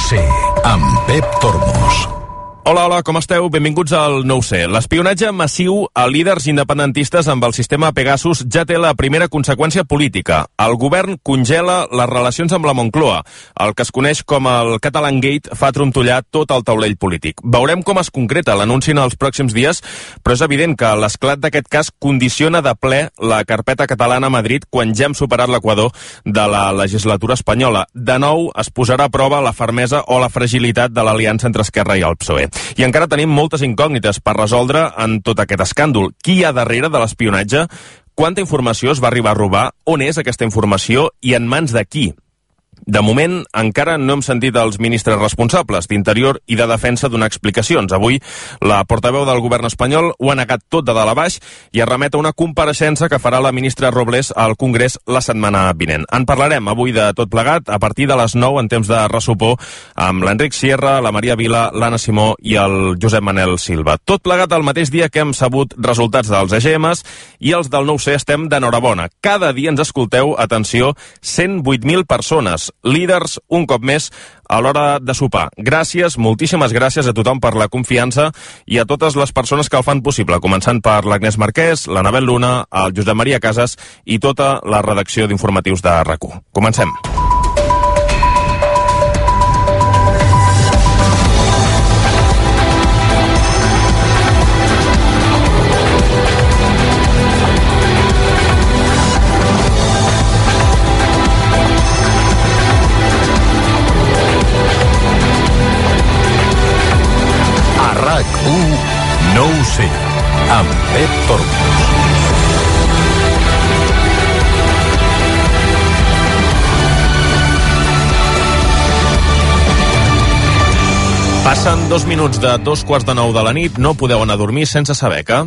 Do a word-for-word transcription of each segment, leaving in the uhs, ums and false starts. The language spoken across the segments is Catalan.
C, amb Pep Tormos. Hola, hola, com esteu? Benvinguts al nou C. L'espionatge massiu a líders independentistes amb el sistema Pegasus ja té la primera conseqüència política. El govern congela les relacions amb la Moncloa. El que es coneix com el Catalan Gate fa trontollar tot el taulell polític. Veurem com es concreta l'anunci en els pròxims dies, però és evident que l'esclat d'aquest cas condiciona de ple la carpeta catalana a Madrid quan ja hem superat l'equador de la legislatura espanyola. De nou es posarà a prova la fermesa o la fragilitat de l'aliança entre Esquerra i el P S O E. I encara tenim moltes incògnites per resoldre en tot aquest escàndol. Qui hi ha darrere de l'espionatge? Quanta informació es va arribar a robar? On és aquesta informació i en mans de qui? De moment, encara no hem sentit els ministres responsables d'Interior i de Defensa donar explicacions. Avui, la portaveu del govern espanyol ho ha negat tot de dalt a baix i es remet a una compareixença que farà la ministra Robles al Congrés la setmana vinent. En parlarem avui de tot plegat a partir de les nou en temps de ressupor amb l'Enric Sierra, la Maria Vila, l'Anna Simó i el Josep Manel Silva. Tot plegat el mateix dia que hem sabut resultats dels E G Ms i els del nou C estem d'enhorabona. Cada dia ens escolteu, atenció, cent vuit mil persones. Líders, un cop més, a l'hora de sopar. Gràcies, moltíssimes gràcies a tothom per la confiança i a totes les persones que el fan possible, començant per l'Agnès Marquès, l'Anabel Luna, el Josep Maria Casas i tota la redacció d'informatius de R A C u. Comencem. R A C u nou C, amb Pep Tormos. Passen dos minuts de dos quarts de nou de la nit, no podeu anar a dormir sense saber que...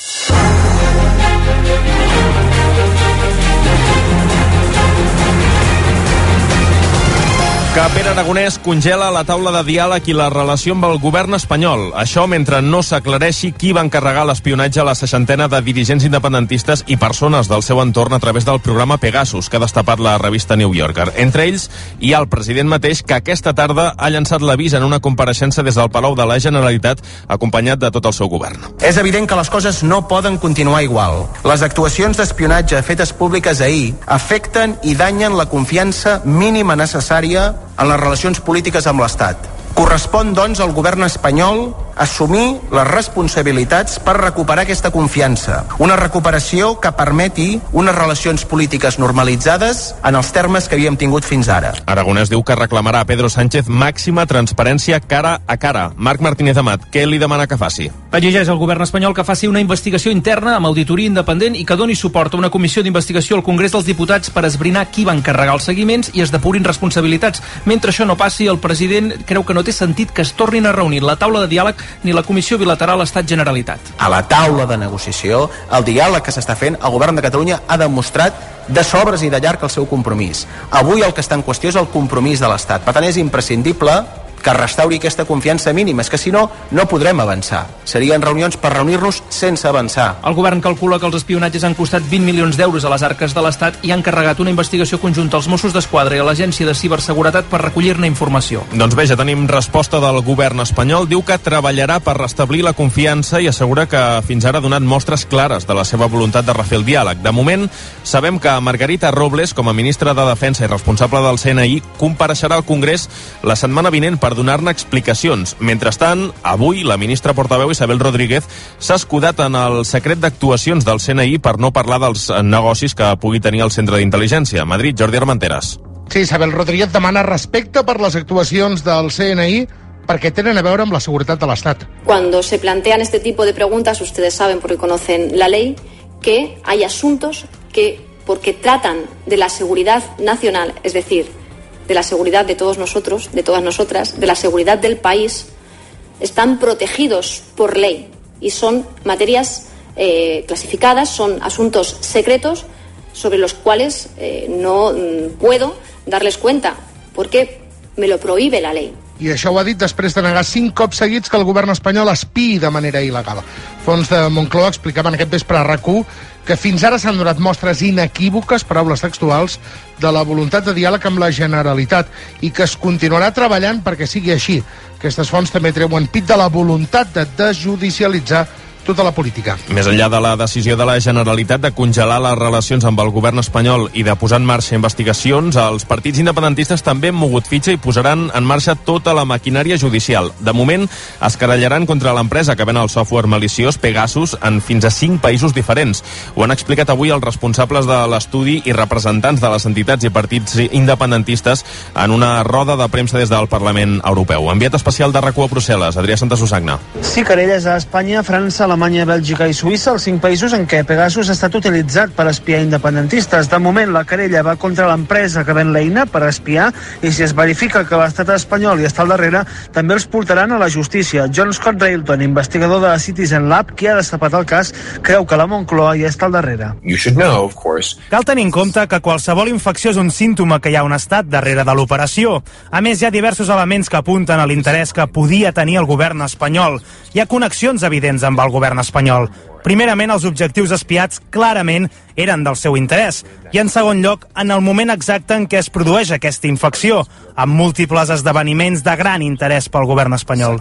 que Pere Aragonès congela la taula de diàleg i la relació amb el govern espanyol. Això mentre no s'aclareixi qui va encarregar l'espionatge a la seixantena de dirigents independentistes i persones del seu entorn a través del programa Pegasus, que ha destapat la revista New Yorker. Entre ells hi ha el president mateix, que aquesta tarda ha llançat l'avís en una compareixença des del Palau de la Generalitat, acompanyat de tot el seu govern. És evident que les coses no poden continuar igual. Les actuacions d'espionatge fetes públiques ahir afecten i danyen la confiança mínima necessària en les relacions polítiques amb l'Estat. Correspon, doncs, al govern espanyol assumir les responsabilitats per recuperar aquesta confiança. Una recuperació que permeti unes relacions polítiques normalitzades en els termes que havíem tingut fins ara. Aragonès diu que reclamarà a Pedro Sánchez màxima transparència cara a cara. Marc Martínez Amat, què li demana que faci? Exigeix al govern espanyol que faci una investigació interna amb auditoria independent i que doni suport a una comissió d'investigació al Congrés dels Diputats per esbrinar qui va encarregar els seguiments i es depurin responsabilitats. Mentre això no passi, el president creu que no té sentit que es tornin a reunir la taula de diàleg ni la comissió bilateral Estat-Generalitat. A la taula de negociació, el diàleg que s'està fent, el govern de Catalunya ha demostrat de sobres i de llarg el seu compromís. Avui el que està en qüestió és el compromís de l'Estat. Per tant, és imprescindible que restauri aquesta confiança mínima. És que si no, no podrem avançar. Serien reunions per reunir-nos sense avançar. El govern calcula que els espionatges han costat vint milions d'euros a les arques de l'Estat i han carregat una investigació conjunta als Mossos d'Esquadra i a l'Agència de Ciberseguretat per recollir-ne informació. Doncs bé, ja tenim resposta del govern espanyol. Diu que treballarà per restablir la confiança i assegura que fins ara ha donat mostres clares de la seva voluntat de refer el diàleg. De moment, sabem que Margarita Robles, com a ministra de Defensa i responsable del C N I, compareixerà al Congrés la setmana vinent per donar-ne explicacions. Mentrestant, avui la ministra portaveu Isabel Rodríguez s'ha escudat en el secret d'actuacions del C N I per no parlar dels negocis que pugui tenir el centre d'intel·ligència. Madrid, Jordi Armenteres. Sí, Isabel Rodríguez demana respecte per les actuacions del C N I perquè tenen a veure amb la seguretat de l'Estat. Cuando se plantean este tipo de preguntas, ustedes saben, porque conocen la ley, que hay asuntos que, porque tratan de la seguridad nacional, es decir, de la seguridad de todos nosotros, de todas nosotras, de la seguridad del país, están protegidos por ley y son materias eh, clasificadas, son asuntos secretos sobre los cuales eh, no mm, puedo darles cuenta porque me lo prohíbe la ley. I això ho ha dit després de negar cinc cops seguits que el govern espanyol espiï de manera il·legal. Fons de Moncloa explicaven aquest vespre a RAC u que fins ara s'han donat mostres inequívoques, paraules textuals, de la voluntat de diàleg amb la Generalitat i que es continuarà treballant perquè sigui així. Aquestes fonts també treuen pit de la voluntat de desjudicialitzar tota la política. Més enllà de la decisió de la Generalitat de congelar les relacions amb el govern espanyol i de posar en marxa investigacions, els partits independentistes també han mogut fitxa i posaran en marxa tota la maquinària judicial. De moment, es querellaran contra l'empresa que ven el software maliciós Pegasus en fins a cinc països diferents. Ho han explicat avui els responsables de l'estudi i representants de les entitats i partits independentistes en una roda de premsa des del Parlament Europeu. Enviat especial de RAC u a Brussel·les, Adrià Santasusagna. Sí, querelles a Espanya, França, Alemanya, Bèlgica i Suïssa, els cinc països en què Pegasus ha estat utilitzat per espiar independentistes. De moment, la querella va contra l'empresa que ven l'eina per espiar i si es verifica que l'estat espanyol hi està al darrere, també els portaran a la justícia. John Scott Railton, investigador de la Citizen Lab, qui ha destapat el cas, creu que la Moncloa hi està al darrere. Know, of course. Cal tenir en compte que qualsevol infecció és un símptoma que hi ha un estat darrere de l'operació. A més, hi ha diversos elements que apunten a l'interès que podia tenir el govern espanyol. Hi ha connexions evidents amb el govern govern espanyol. Primerament, els objectius espiats clarament eren del seu interès. I en segon lloc, en el moment exacte en què es produeix aquesta infecció, amb múltiples esdeveniments de gran interès pel govern espanyol.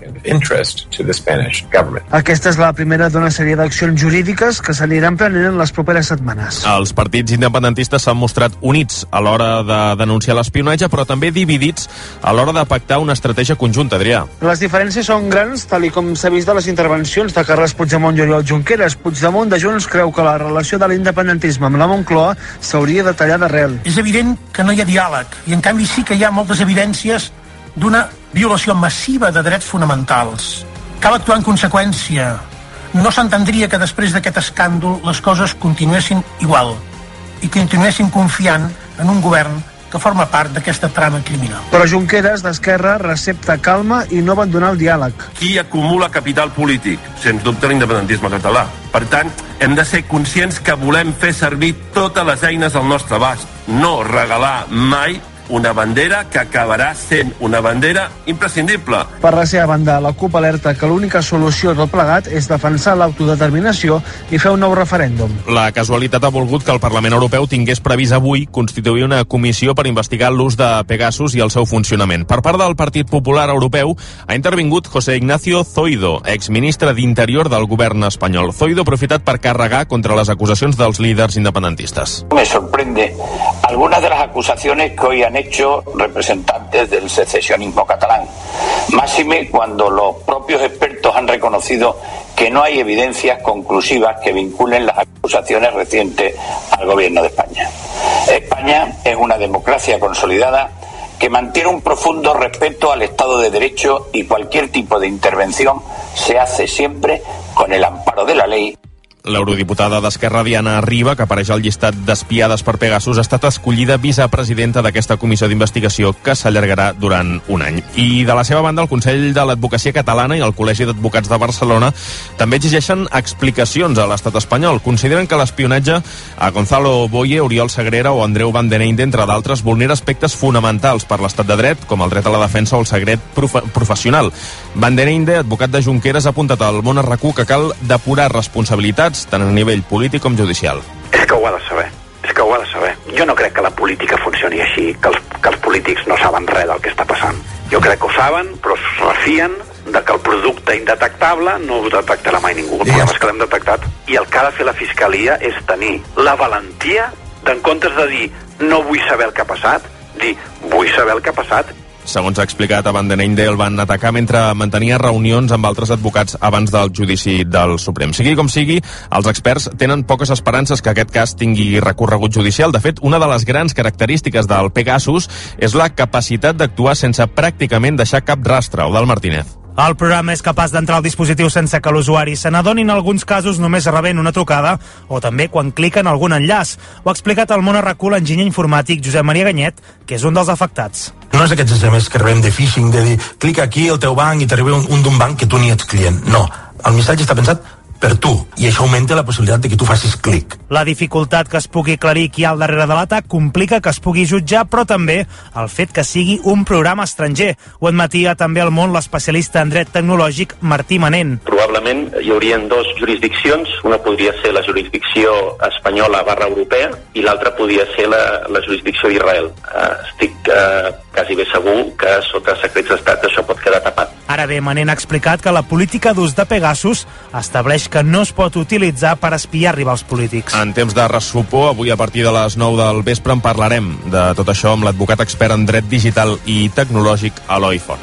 Aquesta és la primera d'una sèrie d'accions jurídiques que s'aniran prenent en les properes setmanes. Els partits independentistes s'han mostrat units a l'hora de denunciar l'espionatge, però també dividits a l'hora de pactar una estratègia conjunta, Adrià. Les diferències són grans, tal i com s'ha vist de les intervencions de Carles Puigdemont i Oriol Junqueras. Puigdemont de Junts creu que la relació de l'independentisme amb la Moncloa s'hauria de tallar d'arrel. És evident que no hi ha diàleg, i en canvi sí que hi ha moltes evidències d'una violació massiva de drets fonamentals. Cal actuar en conseqüència. No s'entendria que després d'aquest escàndol les coses continuessin igual i continuessin confiant en un govern que forma part d'aquesta trama criminal. Però Junqueras, d'Esquerra, recepta calma i no abandonar el diàleg. Qui acumula capital polític? Sens dubte l'independentisme català. Per tant, hem de ser conscients que volem fer servir totes les eines al nostre abast. No regalar mai una bandera que acabarà sent una bandera imprescindible. Per la seva banda, la CUP alerta que l'única solució del plegat és defensar l'autodeterminació i fer un nou referèndum. La casualitat ha volgut que el Parlament Europeu tingués previst avui constituir una comissió per investigar l'ús de Pegasus i el seu funcionament. Per part del Partit Popular Europeu ha intervingut José Ignacio Zoido, exministre d'Interior del govern espanyol. Zoido ha aprofitat per carregar contra les acusacions dels líders independentistes. Me sorprende algunas de las acusaciones que hoy han hecho representantes del secesionismo catalán, máxime cuando los propios expertos han reconocido que no hay evidencias conclusivas que vinculen las acusaciones recientes al gobierno de España. España es una democracia consolidada que mantiene un profundo respeto al Estado de Derecho y cualquier tipo de intervención se hace siempre con el amparo de la ley. L'eurodiputada d'Esquerra, Diana Riba, que apareix al llistat d'espiades per Pegasus, ha estat escollida vicepresidenta d'aquesta comissió d'investigació que s'allargarà durant un any. I de la seva banda, el Consell de l'Advocacia Catalana i el Col·legi d'Advocats de Barcelona també exigeixen explicacions a l'estat espanyol. Consideren que l'espionatge a Gonzalo Boye, Oriol Sagrera o Andreu Van den Eyde, entre d'altres, vulnera aspectes fonamentals per l'estat de dret, com el dret a la defensa o el secret prof professional. Van den Eyde, advocat de Junqueras, ha apuntat al món a RAC u que cal depurar responsabilitats tant a nivell polític com judicial. És que ho ha de saber, és que ho ha de saber. Jo no crec que la política funcioni així, que els, que els polítics no saben res del que està passant. Jo crec que ho saben, però es refien de que el producte indetectable no ho detectarà mai ningú. El problema és que l'hem detectat. I el que ha de fer la Fiscalia és tenir la valentia d'en comptes de dir no vull saber el que ha passat, dir vull saber el que ha passat. Segons ha explicat, a Van den Eyde el van atacar mentre mantenia reunions amb altres advocats abans del judici del Suprem. Sigui com sigui, els experts tenen poques esperances que aquest cas tingui recorregut judicial. De fet, una de les grans característiques del Pegasus és la capacitat d'actuar sense pràcticament deixar cap rastre. Eudald Martínez. El programa és capaç d'entrar al dispositiu sense que l'usuari se n'adoni, en alguns casos només rebent una trucada o també quan clica en algun enllaç. Ho ha explicat al Món a RAC u l'enginyer informàtic Josep Maria Ganyet, que és un dels afectats. No és aquests S M S que rebem de phishing, de dir clica aquí al teu banc i t'arriba un, un d'un banc que tu ni ets client. No, el missatge està pensat per tu, i això augmenta la possibilitat de que tu facis clic. La dificultat que es pugui aclarir qui hi ha al darrere de l'atac complica que es pugui jutjar, però també el fet que sigui un programa estranger. Ho admetia també al món l'especialista en dret tecnològic Martí Manent. Probablement hi haurien dos jurisdiccions, una podria ser la jurisdicció espanyola barra europea i l'altra podria ser la, la jurisdicció d'Israel. Uh, estic uh, quasi bé segur que sota secrets d'estat això pot quedar tapat. Ara bé, Manent ha explicat que la política d'ús de Pegasus estableix que no es pot utilitzar per espiar rivals polítics. En temps de ressupor, avui a partir de les nou del vespre en parlarem de tot això amb l'advocat expert en dret digital i tecnològic Eloi Font.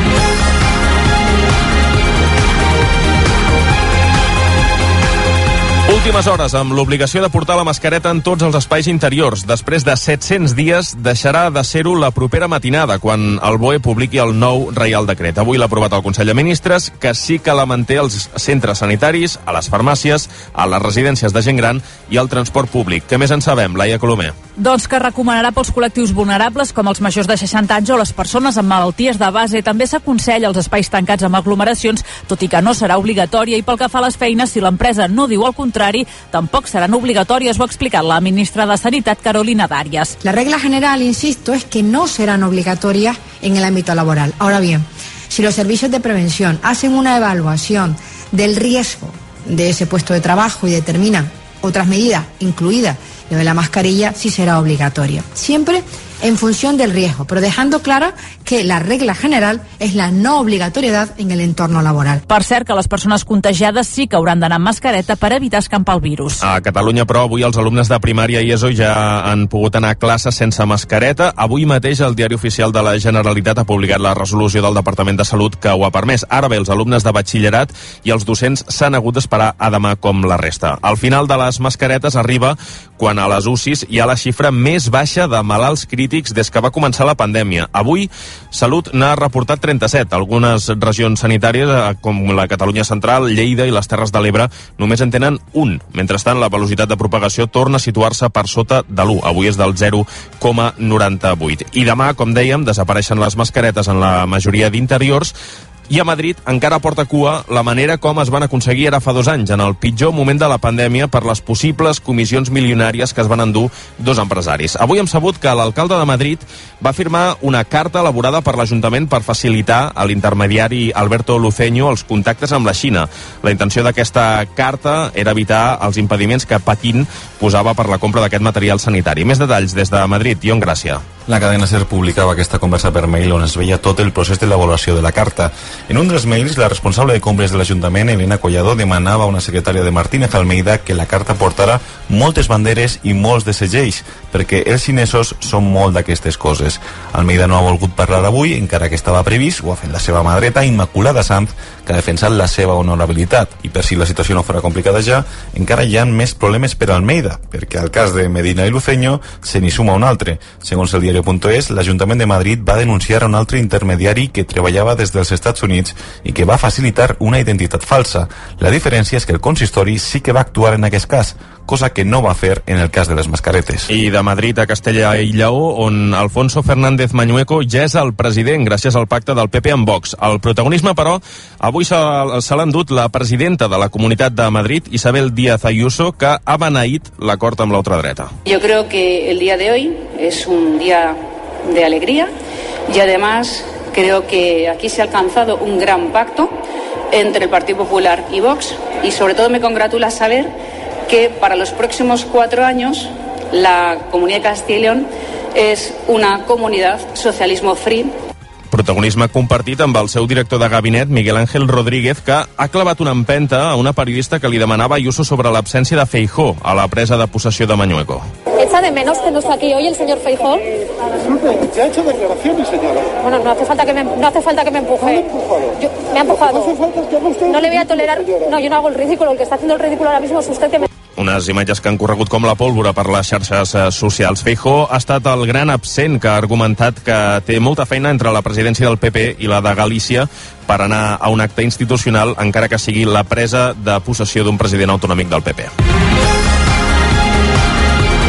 Últimes hores amb l'obligació de portar la mascareta en tots els espais interiors. Després de set-cents dies deixarà de ser-ho la propera matinada, quan el B O E publiqui el nou Reial Decret. Avui l'ha aprovat el Consell de Ministres, que sí que la manté als centres sanitaris, a les farmàcies, a les residències de gent gran i al transport públic. Què més en sabem, Laia Colomer? Doncs que recomanarà pels col·lectius vulnerables, com els majors de seixanta anys o les persones amb malalties de base. També s'aconsella els espais tancats amb aglomeracions, tot i que no serà obligatòria. I pel que fa a les feines, si l'empresa no diu el contrari, tampoc seran obligatòries, ho ha explicat la ministra de Sanitat, Carolina Darias. La regla general, insisto, es que no serán obligatorias en el ámbito laboral. Ahora bien, si los servicios de prevención hacen una evaluación del riesgo de ese puesto de trabajo y determinan otras medidas, incluida lo de la mascarilla, sí será obligatoria. Siempre en función del riesgo, pero dejando claro que la regla general és la no obligatoriedad en el entorno laboral. Per cert, que les persones contagiades sí que hauran d'anar amb mascareta per evitar escampar el virus. A Catalunya, però, avui els alumnes de primària i ESO ja han pogut anar a classe sense mascareta. Avui mateix el Diari Oficial de la Generalitat ha publicat la resolució del Departament de Salut que ho ha permès. Ara bé, els alumnes de batxillerat i els docents s'han hagut d'esperar a demà com la resta. Al final de les mascaretes arriba quan a les U C Is hi ha la xifra més baixa de malalts crítics des que va començar la pandèmia. Avui, Salut n'ha reportat trenta-set. Algunes regions sanitàries, com la Catalunya Central, Lleida i les Terres de l'Ebre, només en tenen un. Mentrestant, la velocitat de propagació torna a situar-se per sota de l'u. Avui és del zero coma noranta-vuit. I demà, com dèiem, desapareixen les mascaretes en la majoria d'interiors. I a Madrid encara porta cua la manera com es van aconseguir ara fa dos anys, en el pitjor moment de la pandèmia, per les possibles comissions milionàries que es van endur dos empresaris. Avui hem sabut que l'alcalde de Madrid va firmar una carta elaborada per l'Ajuntament per facilitar a l'intermediari Alberto Luceño els contactes amb la Xina. La intenció d'aquesta carta era evitar els impediments que Pequín posava per la compra d'aquest material sanitari. Més detalls des de Madrid, Ion Gràcia. La cadena SER publicava aquesta conversa per mail on es veia tot el procés d'elaboració de la carta. En un dels mails, la responsable de compres de l'Ajuntament, Elena Collado, demanava a una secretària de Martínez Almeida que la carta portara moltes banderes i molts de segells, perquè els xinesos són molt d'aquestes coses. Almeida no ha volgut parlar avui, encara que estava previst, ho ha fet la seva mà dreta, Immaculada Sanz, que ha defensat la seva honorabilitat. I per si la situació no fora complicada ja, encara hi ha més problemes per Almeida, perquè al cas de Medina i Luceño se n'hi suma un altre. Segons el diario.es, l'Ajuntament de Madrid va denunciar un altre intermediari que treballava des dels Estats Units i que va facilitar una identitat falsa. La diferència és que el consistori sí que va actuar en aquest cas, cosa que no va fer en el cas de les mascaretes. I de Madrid a Castella i Lleó, on Alfonso Fernández Mañueco ja és el president gràcies al pacte del P P amb Vox. El protagonisme, però, avui se, se l'ha endut la presidenta de la Comunitat de Madrid, Isabel Díaz Ayuso, que ha beneït l'acord amb la ultradreta. Yo creo que el día de hoy es un día de alegría y además creo que aquí se ha alcanzado un gran pacto entre el Partido Popular y Vox y sobre todo me congratula saber que para los próximos cuatro años la Comunidad de Castilla y León es una comunidad socialismo free. Protagonisme compartit amb el seu director de gabinet, Miguel Ángel Rodríguez, que ha clavat una empenta a una periodista que li demanava a Ayuso sobre l'absència de Feijóo a la presa de possessió de Mañueco. ¿Echa de menos que no está aquí hoy el señor Feijóo? Ya ha hecho declaraciones, señora. Bueno, no hace falta que me, no hace falta que me empuje. Yo, me ha empujado. No hace falta que haga usted. No le voy a tolerar. No, yo no hago el ridículo. El que está haciendo el ridículo ahora mismo es usted que me... Unes imatges que han corregut com la pólvora per les xarxes socials. Feijóo ha estat el gran absent que ha argumentat que té molta feina entre la presidència del P P i la de Galícia per anar a un acte institucional, encara que sigui la presa de possessió d'un president autonòmic del P P.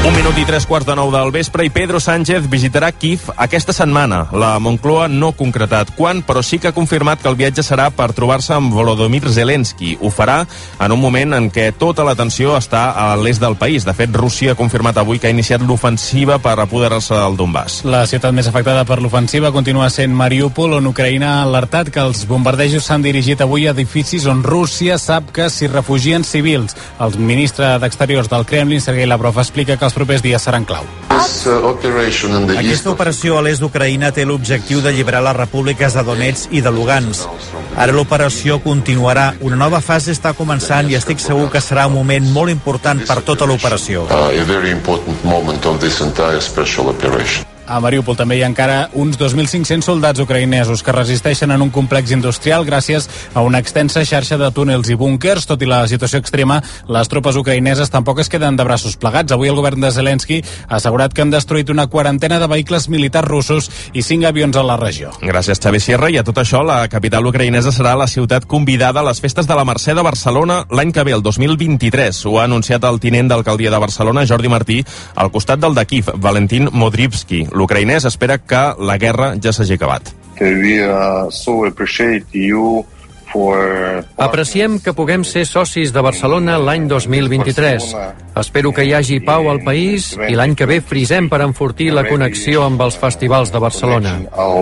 Un minut i tres quarts de nou del vespre i Pedro Sánchez visitarà Kíev aquesta setmana. La Moncloa no ha concretat quan, però sí que ha confirmat que el viatge serà per trobar-se amb Volodymyr Zelensky. Ho farà en un moment en què tota l'atenció està a l'est del país. De fet, Rússia ha confirmat avui que ha iniciat l'ofensiva per apoderar-se del Donbass. La ciutat més afectada per l'ofensiva continua sent Mariúpol, on Ucraïna ha alertat que els bombardejos s'han dirigit avui a edificis on Rússia sap que s'hi refugien civils. El ministre d'Exteriors del Kremlin, Sergei Lavrov, explica que els propers dies seran clau. Aquesta operació a l'est d'Ucraïna té l'objectiu d'alliberar les repúbliques de Donetsk i de Lugansk. Ara l'operació continuarà. Una nova fase està començant i estic segur que serà un moment molt important per tota l'operació. A Mariúpol també hi ha encara uns dos mil cinc-cents soldats ucraïnesos que resisteixen en un complex industrial gràcies a una extensa xarxa de túnels i búnkers. Tot i la situació extrema, les tropes ucraïneses tampoc es queden de braços plegats. Avui el govern de Zelensky ha assegurat que han destruït una quarantena de vehicles militars russos i cinc avions a la regió. Gràcies, Xavi Sierra. I a tot això, la capital ucraïnesa serà la ciutat convidada a les festes de la Mercè de Barcelona l'any que ve, el dos mil vint-i-tres. Ho ha anunciat el tinent d'alcaldia de Barcelona, Jordi Martí, al costat del de Kíev, Valentín Modrivski. L'ucraïnès espera que la guerra ja s'hagi acabat. Apreciem que puguem ser socis de Barcelona l'any dos mil vint-i-tres. Espero que hi hagi pau al país i l'any que ve frisem per enfortir la connexió amb els festivals de Barcelona.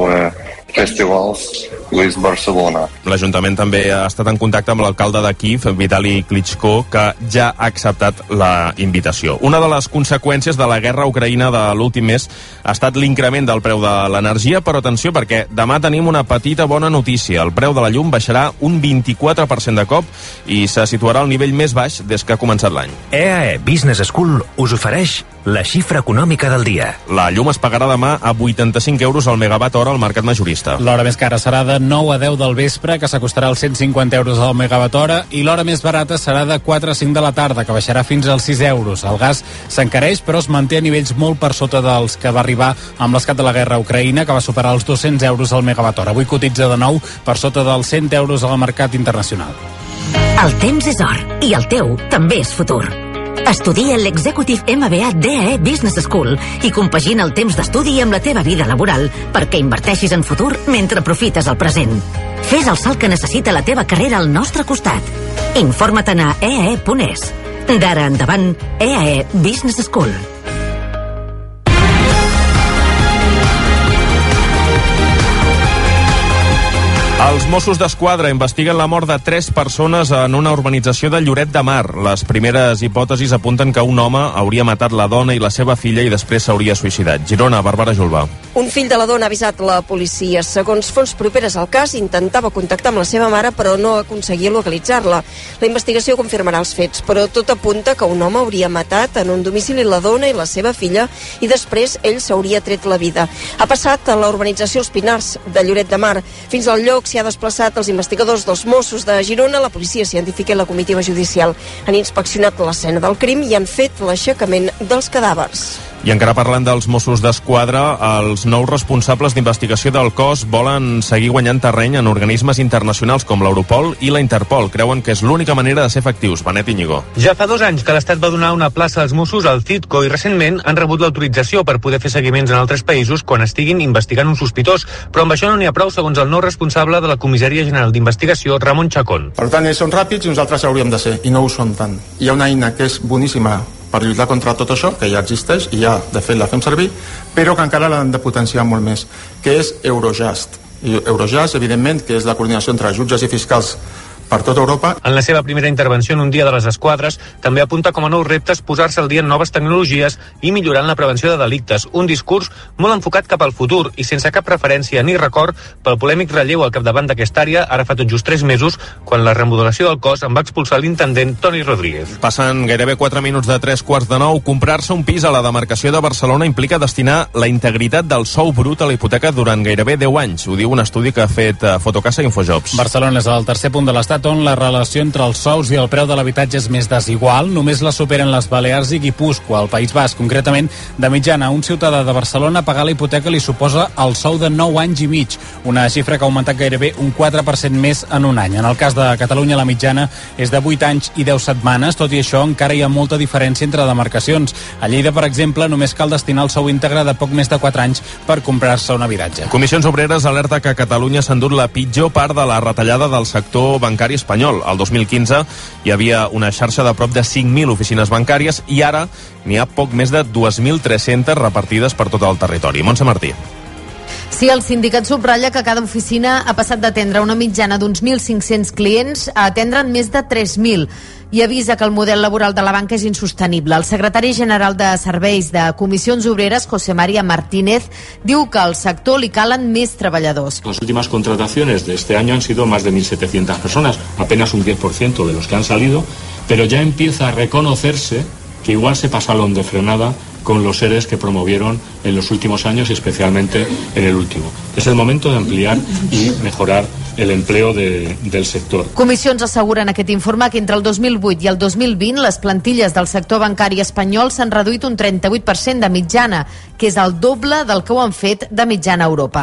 L'Ajuntament també ha estat en contacte amb l'alcalde de Kíev, Vitali Klitschko, que ja ha acceptat la invitació. Una de les conseqüències de la guerra a Ucraïna de l'últim mes ha estat l'increment del preu de l'energia, però atenció perquè demà tenim una petita bona notícia. El preu de la llum baixarà un vint-i-quatre per cent de cop i se situarà al nivell més baix des que ha començat l'any. E A E Business School us ofereix la xifra econòmica del dia. La llum es pagarà demà a vuitanta-cinc euros al megawatt hora al mercat majorista. L'hora més cara serà de nou a deu del vespre, que s'acostarà als cent cinquanta euros al megawatt hora, i l'hora més barata serà de quatre a cinc de la tarda, que baixarà fins als sis euros. El gas s'encareix, però es manté a nivells molt per sota dels que va arribar amb l'esclat de la guerra a Ucraïna, que va superar els dos-cents euros al megawatt hora. Avui cotitza de nou per sota dels cent euros al mercat internacional. El temps és or, i el teu també és futur. Estudia l'Executive M B A D A E Business School i compagina el temps d'estudi amb la teva vida laboral perquè inverteixis en futur mentre aprofites el present. Fes el salt que necessita la teva carrera al nostre costat. Informa-te'n a e a e punt es. D'ara endavant, E A E Business School. Els Mossos d'Esquadra investiguen la mort de tres persones en una urbanització de Lloret de Mar. Les primeres hipòtesis apunten que un home hauria matat la dona i la seva filla i després s'hauria suïcidat. Girona, Bàrbara Julba. Un fill de la dona ha avisat la policia. Segons fonts properes al cas, intentava contactar amb la seva mare però no aconseguia localitzar-la. La investigació confirmarà els fets, però tot apunta que un home hauria matat en un domicili la dona i la seva filla i després ell s'hauria tret la vida. Ha passat a la urbanització Els Pinars de Lloret de Mar. Fins al lloc s'hi ha desplaçat els investigadors dels Mossos de Girona, la policia científica i la comitiva judicial. Han inspeccionat l'escena del crim i han fet l'aixecament dels cadàvers. I encara parlant dels Mossos d'Esquadra, els nous responsables d'investigació del cos volen seguir guanyant terreny en organismes internacionals com l'Europol i la Interpol. Creuen que és l'única manera de ser efectius. Benet Íñigo. Ja fa dos anys que l'Estat va donar una plaça als Mossos al Citco i recentment han rebut l'autorització per poder fer seguiments en altres països quan estiguin investigant un sospitós. Però amb això no n'hi ha prou, segons el nou responsable de la Comissaria General d'Investigació, Ramon Chacón. Per tant, ells són ràpids i nosaltres hauríem de ser, i no ho són tant. Hi ha una eina que és boníssima per lluitar contra tot això, que ja existeix i ja, de fet, la fem servir, però que encara l'han de potenciar molt més, que és Eurojust. I Eurojust, evidentment, que és la coordinació entre jutges i fiscals per tota Europa. En la seva primera intervenció en un dia de les esquadres, també apunta com a nous reptes posar-se al dia en noves tecnologies i millorant la prevenció de delictes. Un discurs molt enfocat cap al futur i sense cap referència ni record pel polèmic relleu al capdavant d'aquesta àrea ara fa tot just tres mesos, quan la remodelació del cos en va expulsar l'intendent Toni Rodríguez. Passen gairebé quatre minuts de tres quarts de nou. Comprar-se un pis a la demarcació de Barcelona implica destinar la integritat del sou brut a la hipoteca durant gairebé deu anys. Ho diu un estudi que ha fet Fotocasa i Infojobs. Barcelona és el tercer punt de l'estat estat on la relació entre els sous i el preu de l'habitatge és més desigual. Només la superen les Balears i Guipúscoa. Al País Basc, concretament, de mitjana, un ciutadà de Barcelona pagar la hipoteca li suposa el sou de nou anys i mig, una xifra que ha augmentat gairebé un quatre per cent més en un any. En el cas de Catalunya, la mitjana és de vuit anys i deu setmanes. Tot i això, encara hi ha molta diferència entre demarcacions. A Lleida, per exemple, només cal destinar el sou íntegre de poc més de quatre anys per comprar-se un habitatge. Comissions Obreres alerta que Catalunya s'ha endut la pitjor part de la retallada del sector bancari espanyol. El dos mil quinze hi havia una xarxa de prop de cinc mil oficines bancàries i ara n'hi ha poc més de dos mil tres-centes repartides per tot el territori. Montse Martí. Sí, el sindicat subratlla que cada oficina ha passat d'atendre una mitjana d'uns mil cinc-cents clients a atendre'n més de tres mil i avisa que el model laboral de la banca és insostenible. El secretari general de Serveis de Comissions Obreres, José María Martínez, diu que al sector li calen més treballadors. Las últimas contrataciones de este año han sido más de mil setecientas personas, apenas un diez por ciento de los que han salido, pero ya empieza a reconocerse que igual se pasaron de frenada con los seres que promovieron en los últimos años y especialmente en el último. Es el momento de ampliar y mejorar el empleo de, del sector. Comissions asseguren aquest informe que entre el dos mil vuit i el dos mil vint les plantilles del sector bancari espanyol s'han reduït un trenta-vuit per cent de mitjana, que és el doble del que ho han fet de mitjana a Europa.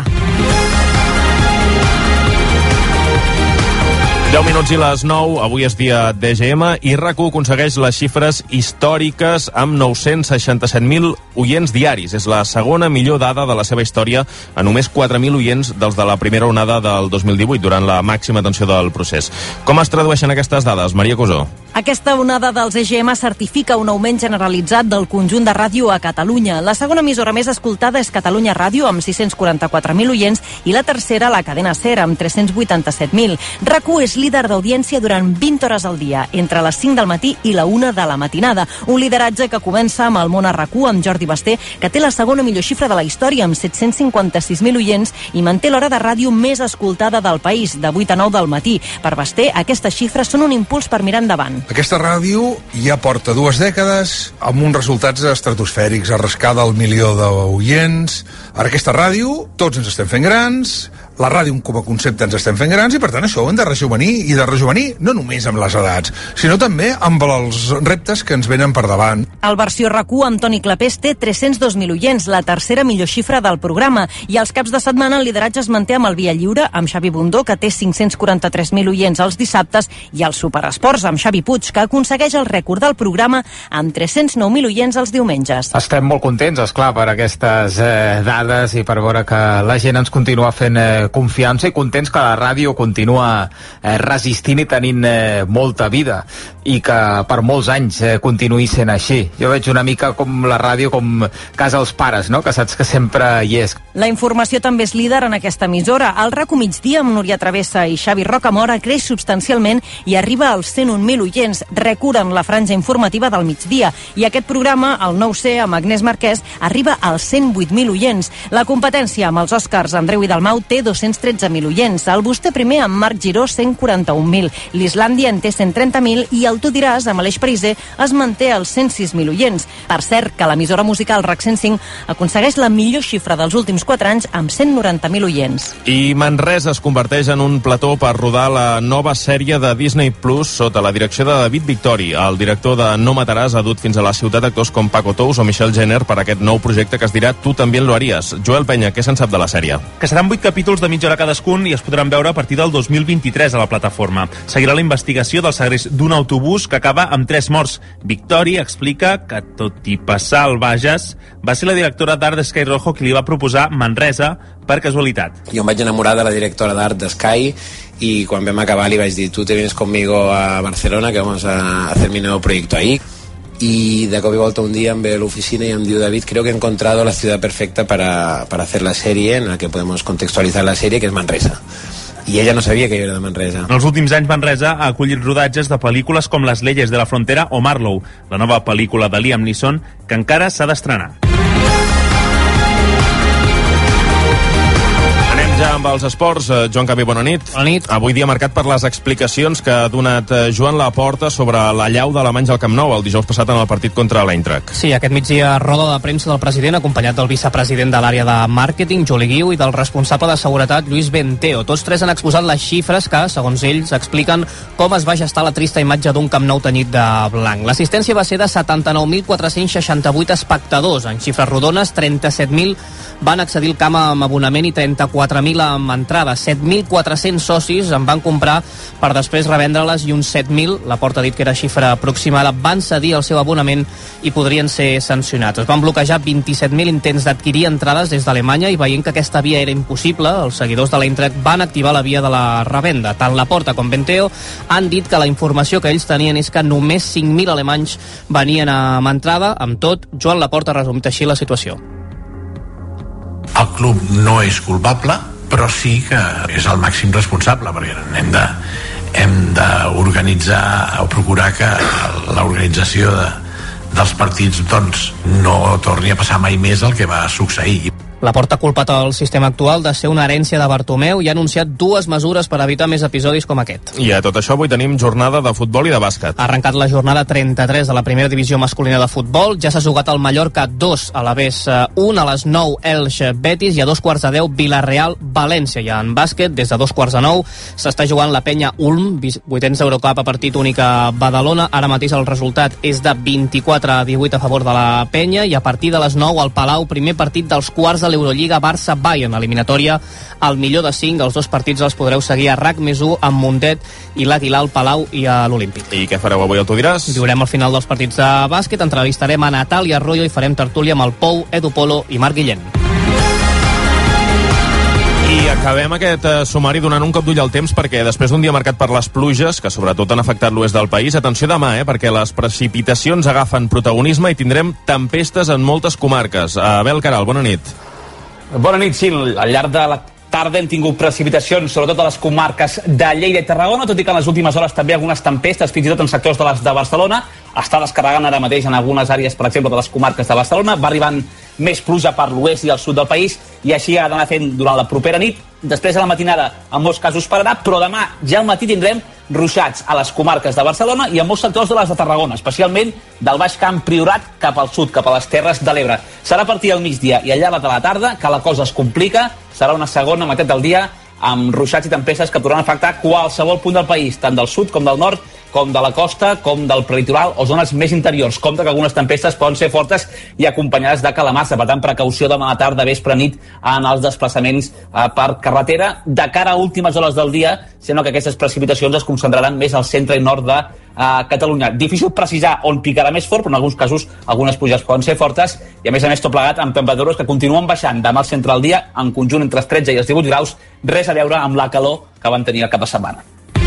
deu minuts i les nou, avui és dia D G M i RAC1 aconsegueix les xifres històriques amb nou-cents seixanta-set mil oients diaris. És la segona millor dada de la seva història a només quatre mil oients dels de la primera onada del dos mil divuit, durant la màxima tensió del procés. Com es tradueixen aquestes dades, Maria Cosó? Aquesta onada dels E G M certifica un augment generalitzat del conjunt de ràdio a Catalunya. La segona emissora més escoltada és Catalunya Ràdio, amb sis-cents quaranta-quatre mil oients, i la tercera, la cadena SER, amb tres-cents vuitanta-set mil. RAC1 és líder d'audiència durant vint hores al dia, entre les cinc del matí i la una de la matinada. Un lideratge que comença amb el Món a RAC1, amb Jordi Basté, que té la segona millor xifra de la història, amb set-cents cinquanta-sis mil oients, i manté l'hora de ràdio més escoltada del país, de vuit a nou del matí. Per Basté, aquestes xifres són un impuls per mirar endavant. Aquesta ràdio ja porta dues dècades amb uns resultats estratosfèrics, arrescada al milió d'oients. Ara aquesta ràdio, tots ens estem fent grans, la ràdio com a concepte ens estem fent grans i per tant això ho hem de rejuvenir, i de rejuvenir no només amb les edats, sinó també amb els reptes que ens venen per davant. El versió RAC1 amb Toni Clapés té tres-cents dos mil oients, la tercera millor xifra del programa, i els caps de setmana el lideratge es manté amb el Via Lliure, amb Xavi Bundó, que té cinc-cents quaranta-tres mil oients els dissabtes, i el Superesports amb Xavi Puig, que aconsegueix el rècord del programa amb tres-cents nou mil oients els diumenges. Estem molt contents, esclar, per aquestes eh, dades i per veure que la gent ens continua fent eh, confiança, i contents que la ràdio continua eh, resistint i tenint eh, molta vida, i que per molts anys eh, continuï sent així. Jo veig una mica com la ràdio com casa als pares, no? Que saps que sempre hi és. La informació també és líder en aquesta emissora. El RAC1 Migdia amb Núria Travessa i Xavi Rocamora creix substancialment i arriba als cent un mil oients, rècord en la franja informativa del migdia. I aquest programa, el nou C amb Agnès Marquès, arriba als cent vuit mil oients. La competència amb els Oscars Andreu i Dalmau té dos-cents tretze mil oients. El Vostè Primer amb Marc Giró, cent quaranta-un mil. L'Islàndia en té cent trenta mil i el Tu diràs amb Aleix Pariser es manté als cent sis mil oients. Per cert, que l'emissora musical RAC cent cinc aconsegueix la millor xifra dels últims quatre anys amb cent noranta mil oients. I Manresa es converteix en un plató per rodar la nova sèrie de Disney Plus sota la direcció de David Victori. El director de No Mataràs ha dut fins a la ciutat actors com Paco Tous o Michelle Jenner per aquest nou projecte que es dirà Tu també lo haries. Joel Penya, què se'n sap de la sèrie? Que seran vuit capítols de mitja hora cadascun i es podran veure a partir del dos mil vint-i-tres a la plataforma. Seguirà la investigació del segrest d'un autobús que acaba amb tres morts. Victori explica que, tot i passar al Bages, va ser la directora d'art de Sky Rojo qui li va proposar Manresa per casualitat. Jo em vaig enamorar de la directora d'art de Sky i quan vam acabar li vaig dir tu te vienes conmigo a Barcelona que vamos a hacer mi nuevo proyecto ahí. Y de cop y volta un día em ve a l'oficina y em diu David, creo que he encontrado la ciudad perfecta para, para hacer la serie en la que podemos contextualizar la serie, que és Manresa. I ella no sabia que jo era de Manresa. En els últims anys Manresa ha acollit rodatges de pel·lícules com Les leyes de la frontera o Marlowe, la nova pel·lícula de Liam Neeson que encara s'ha d'estrenar. Ja amb els esports, Joan Capí, bona nit. Bona nit. Avui dia marcat per les explicacions que ha donat Joan Laporta sobre l'allau d'alemanys al Camp Nou el dijous passat en el partit contra l'Eintracht. Sí, aquest migdia roda de premsa del president acompanyat del vicepresident de l'àrea de màrqueting, Juli Guiu, i del responsable de seguretat, Lluís Benteo. Tots tres han exposat les xifres que, segons ells, expliquen com es va gestar la trista imatge d'un Camp Nou tenyit de blanc. L'assistència va ser de setanta-nou mil quatre-cents seixanta-vuit espectadors. En xifres rodones, trenta-set mil van accedir al camp amb abonament i trenta-quatre mil amb entrada. set mil quatre-cents socis en van comprar per després revendre-les i uns set mil, la Porta ha dit que era xifra aproximada, van cedir el seu abonament i podrien ser sancionats. Es van bloquejar vint-i-set mil intents d'adquirir entrades des d'Alemanya i veient que aquesta via era impossible, els seguidors de l'Eintracht van activar la via de la revenda. Tant la Porta com Benteo han dit que la informació que ells tenien és que només cinc mil alemanys venien amb entrada. Amb tot, Joan Laporta ha resumit així la situació. El club no és culpable, però sí que és el màxim responsable, perquè hem de hem d'organitzar o procurar que l'organització de, dels partits doncs, no torni a passar mai més el que va succeir. La Porta ha culpat el sistema actual de ser una herència de Bartomeu i ha anunciat dues mesures per evitar més episodis com aquest. I a tot això avui tenim jornada de futbol i de bàsquet. Ha arrencat la jornada trenta-tres de la primera divisió masculina de futbol. Ja s'ha jugat al Mallorca dos, a la B E S un, a les nou Elx Betis i a dos quarts de deu Villarreal València. I en bàsquet, des de dos quarts de nou, s'està jugant la Penya Ulm, vuitens d'Eurocup a partit únic a Badalona. Ara mateix el resultat és de vint-i-quatre a divuit a favor de la Penya i a partir de les nou al Palau, primer partit dels quarts de l'Eurolliga Barça-Bayern, eliminatòria al millor de cinc. Els dos partits els podreu seguir a RAC més u amb Mundet i l'Aguilar al Palau i a l'Olímpic. I què fareu avui al Tu diràs? Viurem al final dels partits de bàsquet, entrevistarem a Natàlia Arroyo i farem tertúlia amb el Pou, Edu Polo i Marc Guillén. I acabem aquest eh, sumari donant un cop d'ull al temps perquè després d'un dia marcat per les pluges, que sobretot han afectat l'oest del país, atenció demà, eh, perquè les precipitacions agafen protagonisme i tindrem tempestes en moltes comarques. Abel Caral, bona nit. Bona nit, sí. Al llarg de la tarda hem tingut precipitacions, sobretot a les comarques de Lleida i Tarragona, tot i que en les últimes hores també algunes tempestes, fins i tot en sectors de les de Barcelona. Està descarregant ara mateix en algunes àrees, per exemple, de les comarques de Barcelona. Va arribant més pluja per l'oest i el sud del país i així ha d'anar fent durant la propera nit. Després a la matinada en molts casos pararà, però demà ja al matí tindrem ruixats a les comarques de Barcelona i a molts sectors de les de Tarragona, especialment del Baix Camp Priorat cap al sud, cap a les Terres de l'Ebre. Serà a partir del migdia i al llarg de la tarda que la cosa es complica. Serà una segona meitat del dia amb ruixats i tempestes que podran afectar qualsevol punt del país, tant del sud com del nord, com de la costa, com del prelitoral o zones més interiors. Compte que algunes tempestes poden ser fortes i acompanyades de calamassa. Per tant, precaució demà a la tarda, vespre, nit, en els desplaçaments eh, per carretera. De cara a últimes hores del dia, sembla que aquestes precipitacions es concentraran més al centre i nord de eh, Catalunya. Difícil precisar on picarà més fort, però en alguns casos algunes pluges poden ser fortes i, a més a més, tot plegat amb temperatures que continuen baixant. Demà al centre del dia, en conjunt entre els tretze i els divuit graus, res a veure amb la calor que van tenir el cap de setmana.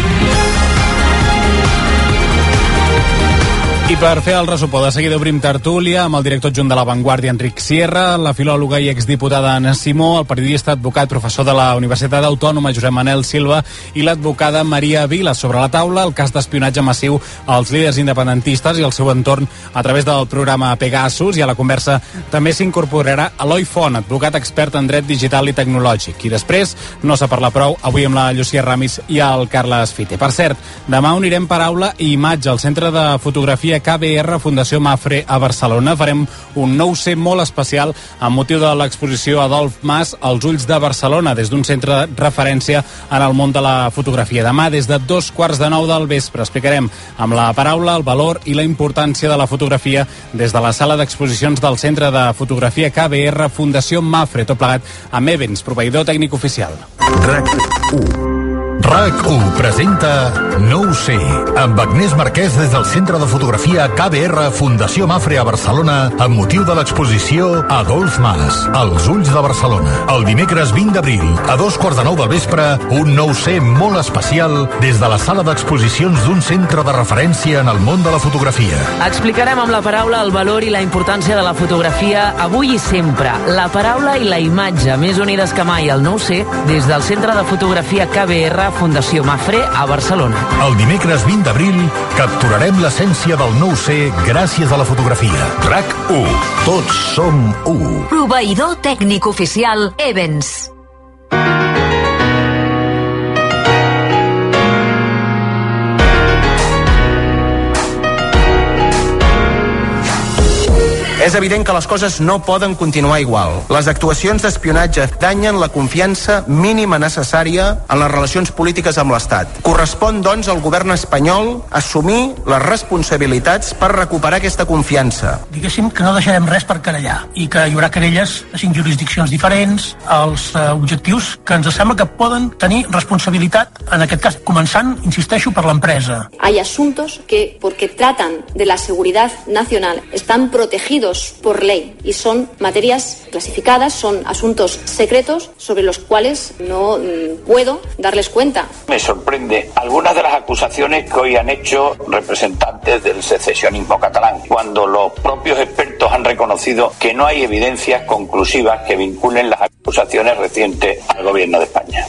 I per fer el resupó, de seguida obrim tertúlia amb el director adjunt de La Vanguardia, Enric Sierra, la filòloga i exdiputada Anna Simó, el periodista, advocat, professor de la Universitat Autònoma, Josep Manel Silva, i l'advocada Maria Vila. Sobre la taula, el cas d'espionatge massiu als líders independentistes i el seu entorn a través del programa Pegasus, i a la conversa també s'incorporarà Eloi Font, advocat expert en dret digital i tecnològic. I després, no s'ha parlat prou, avui amb la Llucia Ramis i el Carles Fite. Per cert, demà unirem paraula i imatge al Centre de Fotografia K B R Fundació Mafre a Barcelona. Farem un nou C molt especial amb motiu de l'exposició Adolf Mas als ulls de Barcelona, des d'un centre de referència en el món de la fotografia. Demà, des de dos quarts de nou del vespre, explicarem amb la paraula el valor i la importància de la fotografia des de la sala d'exposicions del Centre de Fotografia K B R Fundació Mafre, tot plegat amb Evans, proveïdor tècnic oficial. RAC u. RAC u presenta No ho sé, amb Agnès Marquès des del Centre de Fotografia K B R Fundació Mafre a Barcelona amb motiu de l'exposició Adolf Mas, als ulls de Barcelona. El dimecres vint d'abril, a dos quarts de nou del vespre, un No ho sé molt especial des de la sala d'exposicions d'un centre de referència en el món de la fotografia. Explicarem amb la paraula el valor i la importància de la fotografia avui i sempre. La paraula i la imatge més unides que mai al No ho sé des del Centre de Fotografia K B R Fundació Mafre a Barcelona. El dimecres vint d'abril capturarem l'essència del No ho sé gràcies a la fotografia. RAC u. Tots som u. Proveïdor tècnic oficial Evans. És evident que les coses no poden continuar igual. Les actuacions d'espionatge danyen la confiança mínima necessària en les relacions polítiques amb l'Estat. Correspon, doncs, al govern espanyol assumir les responsabilitats per recuperar aquesta confiança. Diguéssim que no deixarem res per querellar i que hi haurà querelles de cinc jurisdiccions diferents, els eh, objectius que ens sembla que poden tenir responsabilitat, en aquest cas, començant, insisteixo, per l'empresa. Hay asuntos que, porque tratan de la seguridad nacional, están protegidos por ley y son materias clasificadas, son asuntos secretos sobre los cuales no mm, puedo darles cuenta. Me sorprende algunas de las acusaciones que hoy han hecho representantes del secesionismo catalán, cuando los propios expertos han reconocido que no hay evidencias conclusivas que vinculen las acusaciones recientes al gobierno de España.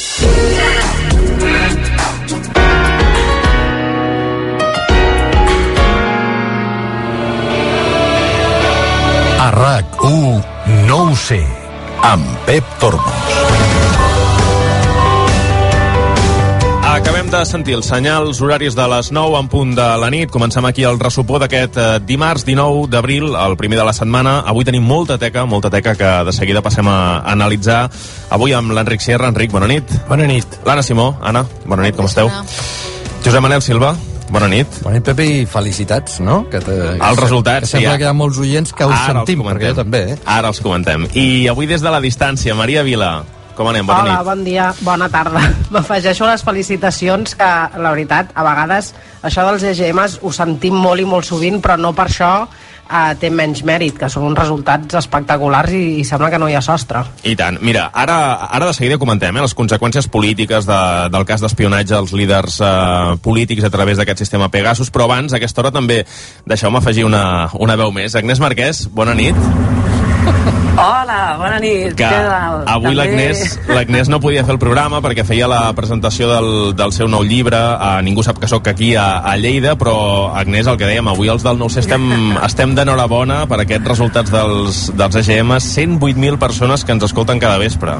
A RAC u no ho sé, amb Pep Tormos. Acabem de sentir els senyals horaris de les nou en punt de la nit. Comencem aquí el ressupó d'aquest eh, dimarts dinou d'abril, el primer de la setmana. Avui tenim molta teca, molta teca que de seguida passem a analitzar. Avui amb l'Enric Sierra. Enric, bona nit. Bona nit. L'Anna Simó. Anna, bona nit, com esteu? Josep Manel Silva. Bona nit. Bona nit, Pepe, i felicitats, no? Que te, que els resultats, que sembla sí, que hi ha molts oients que us ara sentim, perquè jo també, eh? Ara els comentem. I avui des de la distància, Maria Vila, com anem? Bona Hola, nit. bon dia, bona tarda. M'afegeixo a les felicitacions que, la veritat, a vegades això dels E G Ms ho sentim molt i molt sovint, però no per això eh, té menys mèrit, que són uns resultats espectaculars i, i sembla que no hi ha sostre. I tant. Mira, ara, ara de seguida comentem eh, les conseqüències polítiques de, del cas d'espionatge als líders eh, polítics a través d'aquest sistema Pegasus, però abans, a aquesta hora també deixeu-me afegir una, una veu més. Agnès Marquès, bona nit. Hola, bona nit. Que avui l'Agnès l'Agnès no podia fer el programa perquè feia la presentació del, del seu nou llibre, a Ningú sap que sóc aquí a, a Lleida, però Agnès, el que dèiem, avui els del nou C estem, estem d'enhorabona per aquests resultats dels, dels E G Ms, cent vuit mil persones que ens escolten cada vespre.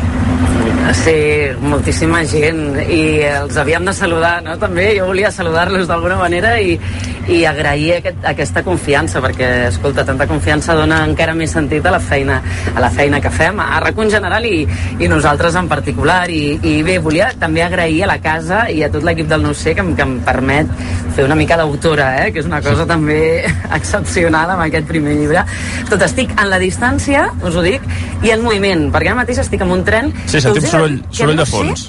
Sí, moltíssima gent, i els havíem de saludar, no? També jo volia saludar-los d'alguna manera i, i agrair aquest, aquesta confiança, perquè, escolta, tanta confiança dona encara més sentit a la feina, a la feina que fem, a RAC u en general i, i nosaltres en particular, i, i bé, volia també agrair a la casa i a tot l'equip del Nou C que, que em permet fer una mica d'autora, eh? Que és una cosa també excepcional amb aquest primer llibre. Tot estic en la distància, us ho dic, i en moviment, perquè ara mateix estic en un tren. Sí, sentim soroll, soroll de fons.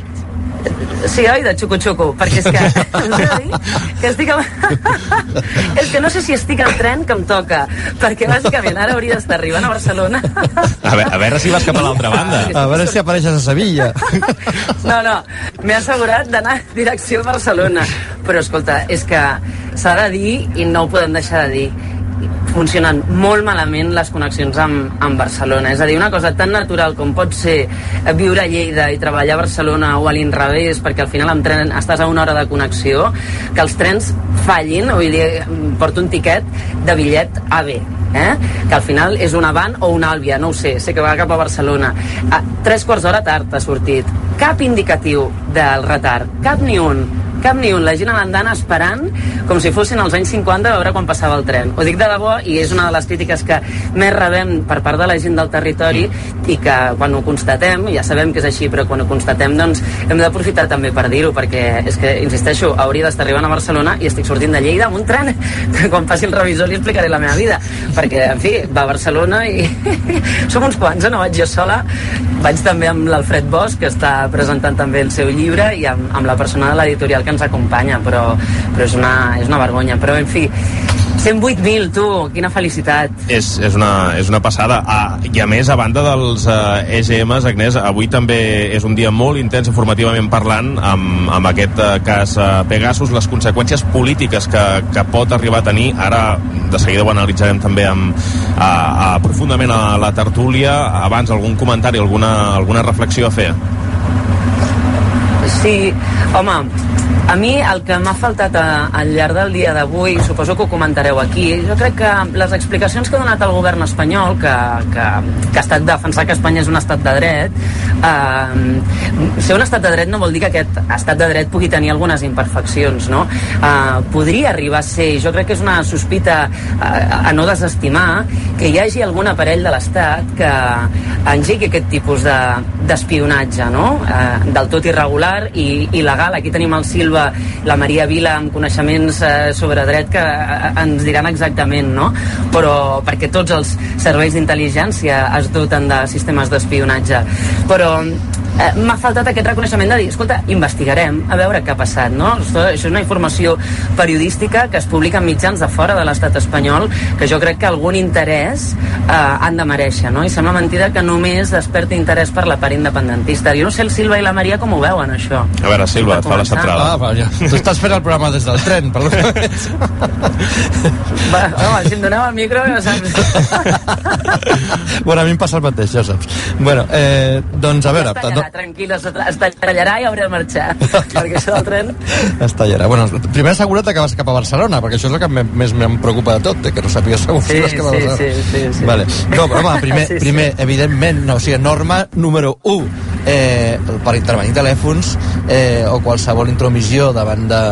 Sí, oi? De xucu-xucu, perquè és que us he de dir que estic amb... és que no sé si estic al tren que em toca, perquè bàsicament ara hauria d'estar arribant a Barcelona. A veure, a veure si vas cap a l'altra banda. A veure si apareixes a Sevilla. No, no, m'he assegurat d'anar direcció a Barcelona, però escolta, és que s'ha de dir i no ho podem deixar de dir, funcionen molt malament les connexions amb, amb Barcelona. És a dir, una cosa tan natural com pot ser viure a Lleida i treballar a Barcelona o a l'inrevés, perquè al final amb tren estàs a una hora de connexió, que els trens fallin, vull dir, porto un tiquet de bitllet A B, eh? Que al final és una van o una àlvia, no ho sé, sé que va cap a Barcelona. A tres quarts d'hora tard ha sortit. Cap indicatiu del retard, cap ni un. Cap ni un, la gent a l'andana esperant com si fossin els anys cinquanta a veure quan passava el tren. Ho dic de debò i és una de les crítiques que més rebem per part de la gent del territori i que quan ho constatem, ja sabem que és així, però quan ho constatem doncs hem d'aprofitar també per dir-ho, perquè és que, insisteixo, hauria d'estar arribant a Barcelona i estic sortint de Lleida amb un tren que quan passi el revisor li explicaré la meva vida, perquè, en fi, va a Barcelona i som uns quants, no vaig jo sola, vaig també amb l'Alfred Bosch, que està presentant també el seu llibre, i amb, amb la persona de l'editorial que ens acompanya, però, però és, una, és una vergonya, però en fi, cent vuit mil, tu, quina felicitat. És, és, una, és una passada. Ah, I a més, a banda dels uh, E G Ms, Agnès, avui també és un dia molt intens informativament parlant amb, amb aquest uh, cas uh, Pegasus, les conseqüències polítiques que, que pot arribar a tenir. Ara, de seguida ho analitzarem també amb, a, a, profundament a la tertúlia. Abans, algun comentari, alguna, alguna reflexió a fer? Sí, home, A mi el que m'ha faltat a, al llarg del dia d'avui, suposo que ho comentareu aquí, jo crec que les explicacions que ha donat el govern espanyol, que, que, que ha estat defensar que Espanya és un estat de dret, eh, ser un estat de dret no vol dir que aquest estat de dret pugui tenir algunes imperfeccions, no? Eh, podria arribar a ser, jo crec que és una sospita eh, a no desestimar, que hi hagi algun aparell de l'Estat que engegui aquest tipus de, d'espionatge, no? Eh, del tot irregular i il·legal. Aquí tenim el Silva, la Maria Vila amb coneixements eh, sobre dret que eh, ens diran exactament, no? Però perquè tots els serveis d'intel·ligència es doten de sistemes d'espionatge. Però eh, m'ha faltat aquest reconeixement de dir, escolta, investigarem a veure què ha passat, no? Això és una informació periodística que es publica en mitjans de fora de l'estat espanyol que jo crec que algun interès eh, han de mereixer, no? I sembla mentida que només desperti interès per la part independentista. Jo no sé el Silva i la Maria com ho veuen, això. A veure, Silva, et fa la central. Ah, va, ja. Tu estàs fent el programa des del tren, per lo que Va, home, si em doneu el micro, ja saps. Bueno, a mi em passa el mateix, ja saps. Bueno, eh, doncs a veure... Es tallarà, tranquil·la, es tallarà i hauré de marxar, perquè això del tren... Es tallarà. Bueno, primer assegura't que vas cap a Barcelona, perquè això és el que més em preocupa de tot, eh, que no sàpigues segur sí, si vas cap a Barcelona. Sí, sí, sí, sí. Vale. No, però home, primer, sí, sí. primer evidentment, no, o sigui, norma número u, eh, per intervenir telèfons eh, o qualsevol intromissió davant de,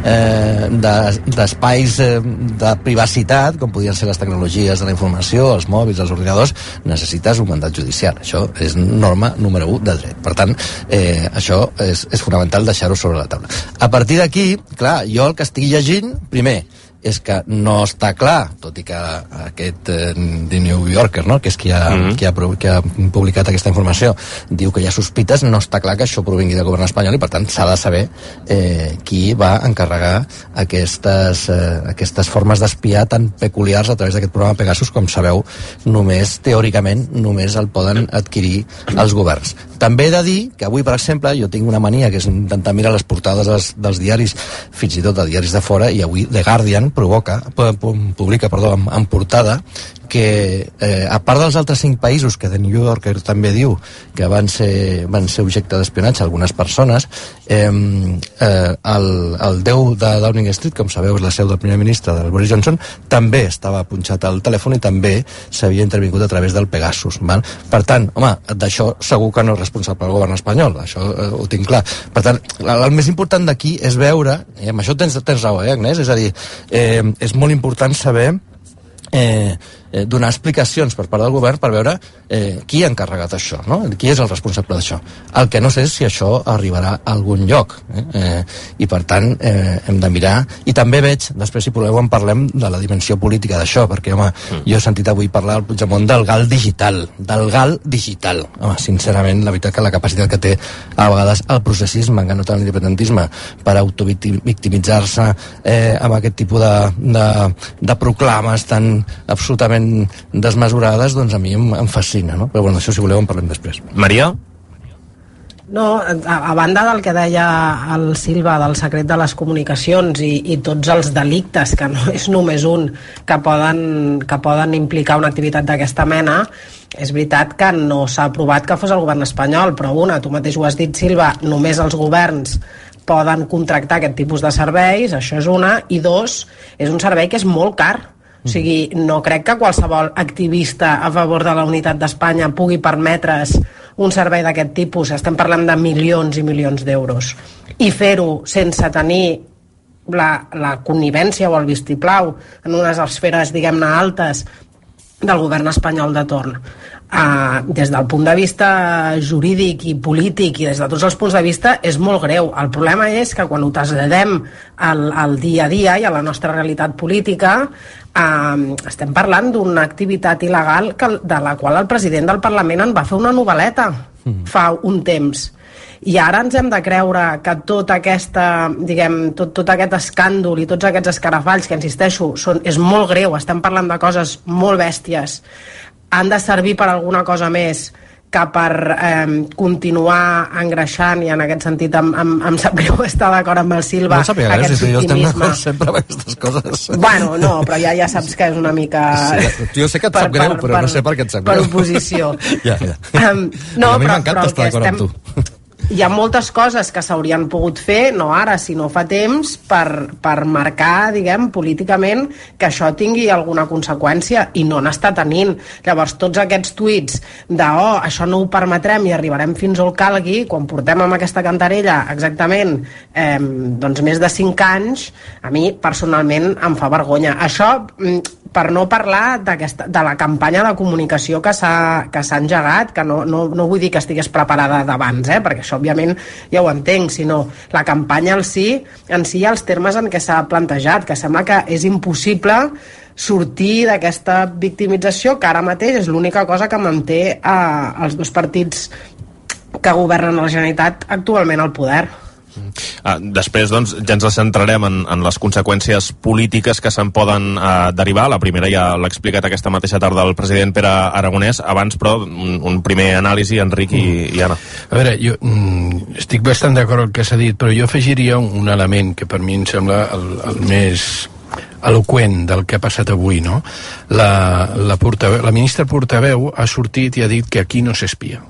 eh, de, d'espais eh, de privacitat, com podien ser les tecnologies de la informació, els mòbils, els ordinadors, necessites un mandat judicial. Això és norma número u de dret. Per tant, eh, això és, és fonamental deixar-ho sobre la taula. A partir d'aquí, clar, jo el que estic llegint, primer, és que no està clar, tot i que aquest eh, The New Yorker, no?, que és qui ha, mm-hmm. qui, ha, qui ha publicat aquesta informació, diu que hi ha sospites, no està clar que això provingui del govern espanyol i per tant s'ha de saber eh, qui va encarregar aquestes, eh, aquestes formes d'espiar tan peculiars a través d'aquest programa Pegasus. Com sabeu, només, teòricament, només el poden adquirir els governs. També he de dir que avui, per exemple, jo tinc una mania que és intentar mirar les portades dels, dels diaris, fins i tot de diaris de fora, i avui The Guardian provoca, publica perdó, en, en portada que eh, a part dels altres cinc països que The New Yorker també diu que van ser, van ser objecte d'espionatge algunes persones, eh, eh, el, el déu de Downing Street, com sabeu és la seu del primer ministre del Boris Johnson, també estava punxat al telèfon i també s'havia intervingut a través del Pegasus, val? Per tant, home, d'això segur que no és responsable el govern espanyol, això eh, ho tinc clar. Per tant, el, el més important d'aquí és veure, i amb això tens, tens raó, eh, Agnès? És a dir, eh, és molt important saber eh, eh, donar explicacions per part del govern per veure eh, qui ha encarregat això, no? Qui és el responsable d'això. El que no sé és si això arribarà a algun lloc, eh? Eh, i per tant eh, hem de mirar, i també veig, després si voleu en parlem de la dimensió política d'això, perquè home, mm. jo he sentit avui parlar al Puigdemont del gal digital, del gal digital. Home, sincerament, la veritat que la capacitat que té a vegades el processisme, que no tant l'independentisme, per autovictimitzar-se eh, amb aquest tipus de, de, de proclames tan absolutament desmesurades, doncs a mi em, em fascina, no? Però bueno, això si voleu en parlem després. Maria? No, a, a banda del que deia el Silva del secret de les comunicacions i, i tots els delictes, que no és només un, que poden, que poden implicar una activitat d'aquesta mena, és veritat que no s'ha aprovat que fos el govern espanyol, però una, tu mateix ho has dit, Silva, només els governs poden contractar aquest tipus de serveis, això és una, i dos, és un servei que és molt car. O sigui, no crec que qualsevol activista a favor de la unitat d'Espanya pugui permetre's un servei d'aquest tipus. Estem parlant de milions i milions d'euros. I fer-ho sense tenir la, la connivència o el vistiplau en unes esferes, diguem-ne, altes del govern espanyol de torn. Uh, des del punt de vista jurídic i polític i des de tots els punts de vista és molt greu. El problema és que quan ho traslladem al, al dia a dia i a la nostra realitat política, uh, estem parlant d'una activitat il·legal que, de la qual el president del Parlament en va fer una novel·leta mm. fa un temps. I ara ens hem de creure que tota aquesta, diguem, tot, tot aquest escàndol i tots aquests escarafalls, que insisteixo, són, és molt greu, estem parlant de coses molt bèsties, han de servir per alguna cosa més que per eh, continuar engreixant, i en aquest sentit em, em, em sap greu estar d'acord amb el Silva, no sabia, aquest si optimisme. Sempre amb aquestes coses. Bueno, no, però ja ja saps que és una mica... Sí, jo sé que et per, sap greu, per, però per, no sé per què et sap greu. Per oposició. ja, ja. Um, no, a mi però, m'encanta però estar d'acord estem... amb tu. hi ha moltes coses que s'haurien pogut fer, no ara, sinó fa temps, per, per marcar, diguem, políticament que això tingui alguna conseqüència, i no n'està tenint. Llavors, tots aquests tuits de, oh, això no ho permetrem i arribarem fins on calgui, quan portem amb aquesta cantarella exactament eh, doncs més de cinc anys, a mi personalment em fa vergonya. Això, per no parlar de la campanya de comunicació que s'ha que s'ha engegat, que no, no, no vull dir que estigués preparada d'abans, eh, perquè això òbviament ja ho entenc, sinó la campanya en si, en si els termes en què s'ha plantejat, que sembla que és impossible sortir d'aquesta victimització que ara mateix és l'única cosa que manté eh, els dos partits que governen la Generalitat actualment al poder. Ah, després, doncs, ja ens centrarem en, en les conseqüències polítiques que se'n poden eh, derivar. La primera ja l'ha explicat aquesta mateixa tarda el president Pere Aragonès. Abans, però, un, un primer anàlisi, Enric i, i Anna. A veure, jo mm, estic bastant d'acord amb el que s'ha dit, però jo afegiria un, un element que per mi em sembla el, el més eloqüent del que ha passat avui, no? La, la, portaveu, la ministra portaveu ha sortit i ha dit que aquí no s'espia.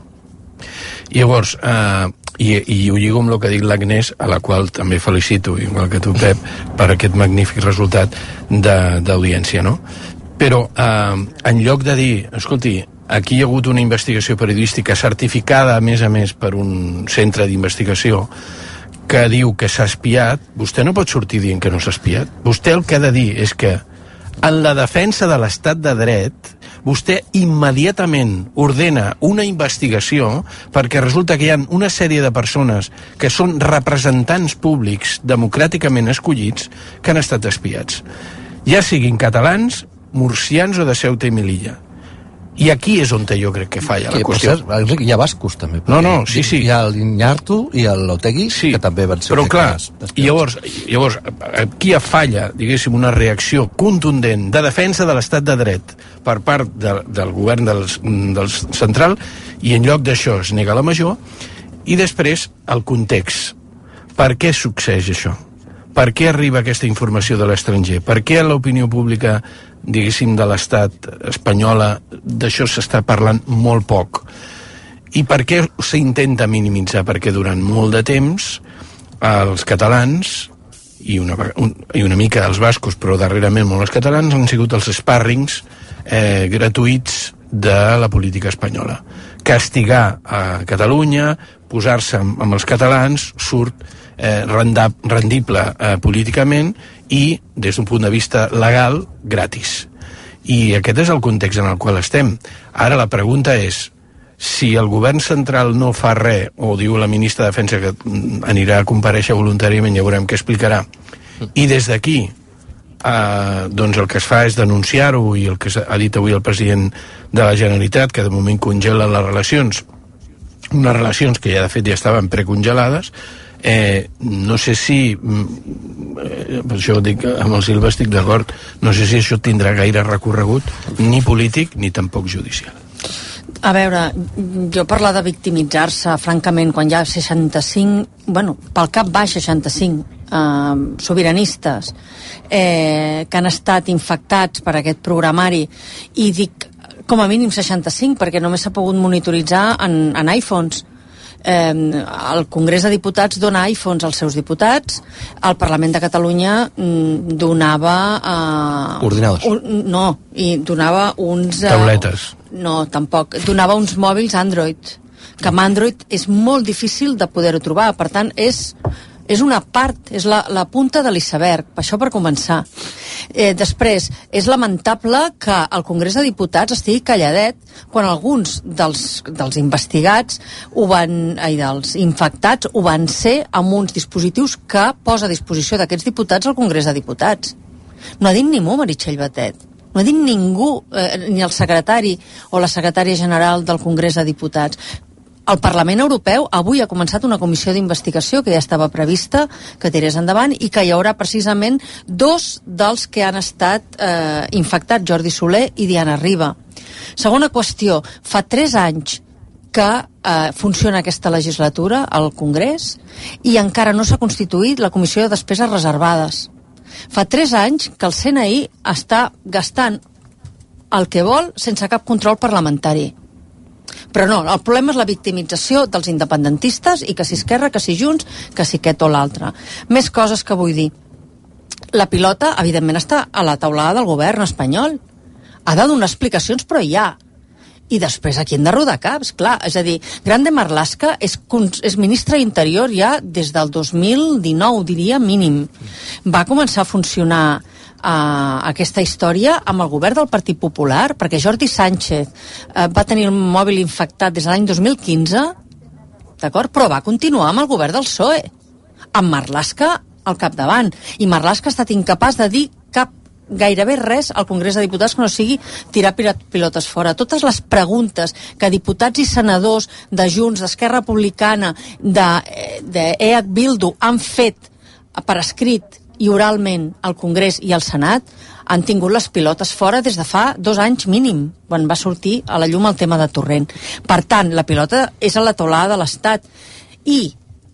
I llavors, eh, i, i ho lligo amb el que ha dit l'Agnès, a la qual també felicito, igual que tu, Pep, per aquest magnífic resultat d'audiència, no? Però eh, en lloc de dir, escolti, aquí hi ha hagut una investigació periodística certificada, a més a més, per un centre d'investigació que diu que s'ha espiat, vostè no pot sortir dient que no s'ha espiat. Vostè el que ha de dir és que en la defensa de l'estat de dret vostè immediatament ordena una investigació perquè resulta que hi ha una sèrie de persones que són representants públics democràticament escollits que han estat espiats. Ja siguin catalans, murcians o de Ceuta i Melilla. I aquí és on jo crec que falla la qüestió. Enric, hi ha bascos també. No, no, sí, sí. Hi ha l'Iñárritu i l'Otegui, sí, que també van ser... Però clar, i llavors, llavors, aquí hi falla, diguéssim, una reacció contundent de defensa de l'estat de dret per part de, del govern del, del central, i en lloc d'això es nega la major, i després el context. Per què succeeix això? Per què arriba aquesta informació de l'estranger? Per què l'opinió pública, diguéssim, de l'estat espanyola d'això s'està parlant molt poc? I per què s'intenta minimitzar? Perquè durant molt de temps els catalans i una, un, i una mica els bascos, però darrerament molt els catalans, han sigut els spàrrings eh, gratuïts de la política espanyola. Castigar a Catalunya, posar-se amb, amb els catalans, surt eh, rendab, rendible eh, políticament i, des d'un punt de vista legal, gratis. I aquest és el context en el qual estem. Ara la pregunta és, si el govern central no fa res, o diu la ministra de Defensa que anirà a comparèixer voluntàriament, ja veurem què explicarà, i des d'aquí eh, doncs el que es fa és denunciar-ho, i el que ha dit avui el president de la Generalitat, que de moment congela les relacions, unes relacions que ja de fet ja estaven precongelades, eh, no sé si eh, per això dic, amb el Silva estic d'acord, no sé si això tindrà gaire recorregut, ni polític ni tampoc judicial. A veure, jo parlar de victimitzar-se, francament, quan hi ha seixanta-cinc, bueno, pel cap baix seixanta-cinc eh, sobiranistes eh, que han estat infectats per aquest programari, i dic com a mínim seixanta-cinc perquè només s'ha pogut monitoritzar en, en iPhones. Eh, el Congrés de Diputats dona iPhones als seus diputats, el Parlament de Catalunya mm, donava eh, ordinadors un, no, i donava uns eh, tauletes, no, tampoc, donava uns mòbils Android, que amb Android és molt difícil de poder-ho trobar, per tant és és una part, és la, la punta de l'iceberg, això per començar. Eh, després, és lamentable que el Congrés de Diputats estigui calladet quan alguns dels, dels investigats ho van, ai, dels infectats ho van ser amb uns dispositius que posa a disposició d'aquests diputats al Congrés de Diputats. No ha dit ni mu, Meritxell Batet. No ha dit ningú, eh, ni el secretari o la secretària general del Congrés de Diputats. El Parlament Europeu avui ha començat una comissió d'investigació que ja estava prevista que tirés endavant, i que hi haurà precisament dos dels que han estat eh, infectats, Jordi Soler i Diana Riba. Segona qüestió, fa tres anys que eh, funciona aquesta legislatura al Congrés i encara no s'ha constituït la Comissió de Despeses Reservades. Fa tres anys que el C N I està gastant el que vol sense cap control parlamentari. Però no, el problema és la victimització dels independentistes i que si Esquerra, que si Junts, que si aquest o l'altre. Més coses que vull dir. La pilota, evidentment, està a la taulada del govern espanyol. Ha de donar explicacions, però hi ha. I després aquí hem de rodar caps, clar. És a dir, Grande Marlaska és, és ministre d'Interior ja des del dos mil dinou, diria, mínim. Va començar a funcionar uh, aquesta història amb el govern del Partit Popular, perquè Jordi Sánchez uh, va tenir el mòbil infectat des de l'any dos mil quinze, d'acord? Però va continuar amb el govern del P S O E, amb Marlaska al capdavant. I Marlaska ha estat incapaç de dir cap gairebé res al Congrés de Diputats que no sigui tirar pilotes fora. Totes les preguntes que diputats i senadors de Junts, d'Esquerra Republicana, d'E H Bildu han fet per escrit i oralment al Congrés i al Senat han tingut les pilotes fora des de fa dos anys mínim, quan va sortir a la llum el tema de Torrent. Per tant, la pilota és a la taulada de l'Estat. I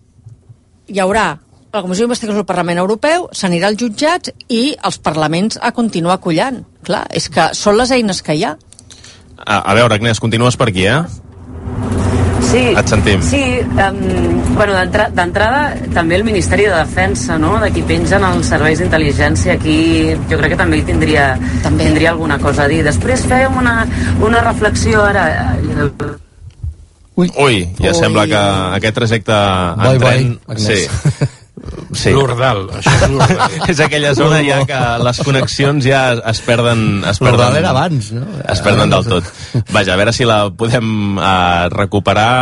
hi haurà la Comissió d'Investigació del Parlament Europeu, s'anirà als jutjats i els parlaments a continuar acollant. Clar, és que són les eines que hi ha. A, a veure, Agnès, continues per aquí, eh? Sí, et sentim. Sí, um, bueno, d'entrada també el Ministeri de Defensa, no?, de qui pengen els serveis d'intel·ligència, aquí jo crec que també hi tindria, també. tindria alguna cosa a dir. Després fèiem una, una reflexió ara... Ui, Ui ja Ui. sembla que aquest trajecte en bye, tren... Bye, sí. Sí. L'Ordal, això és l'Ordal. És aquella zona ja que les connexions ja es perden... Es perden L'Ordal era abans, no? Es perden del tot. Vaja, a veure si la podem uh, recuperar.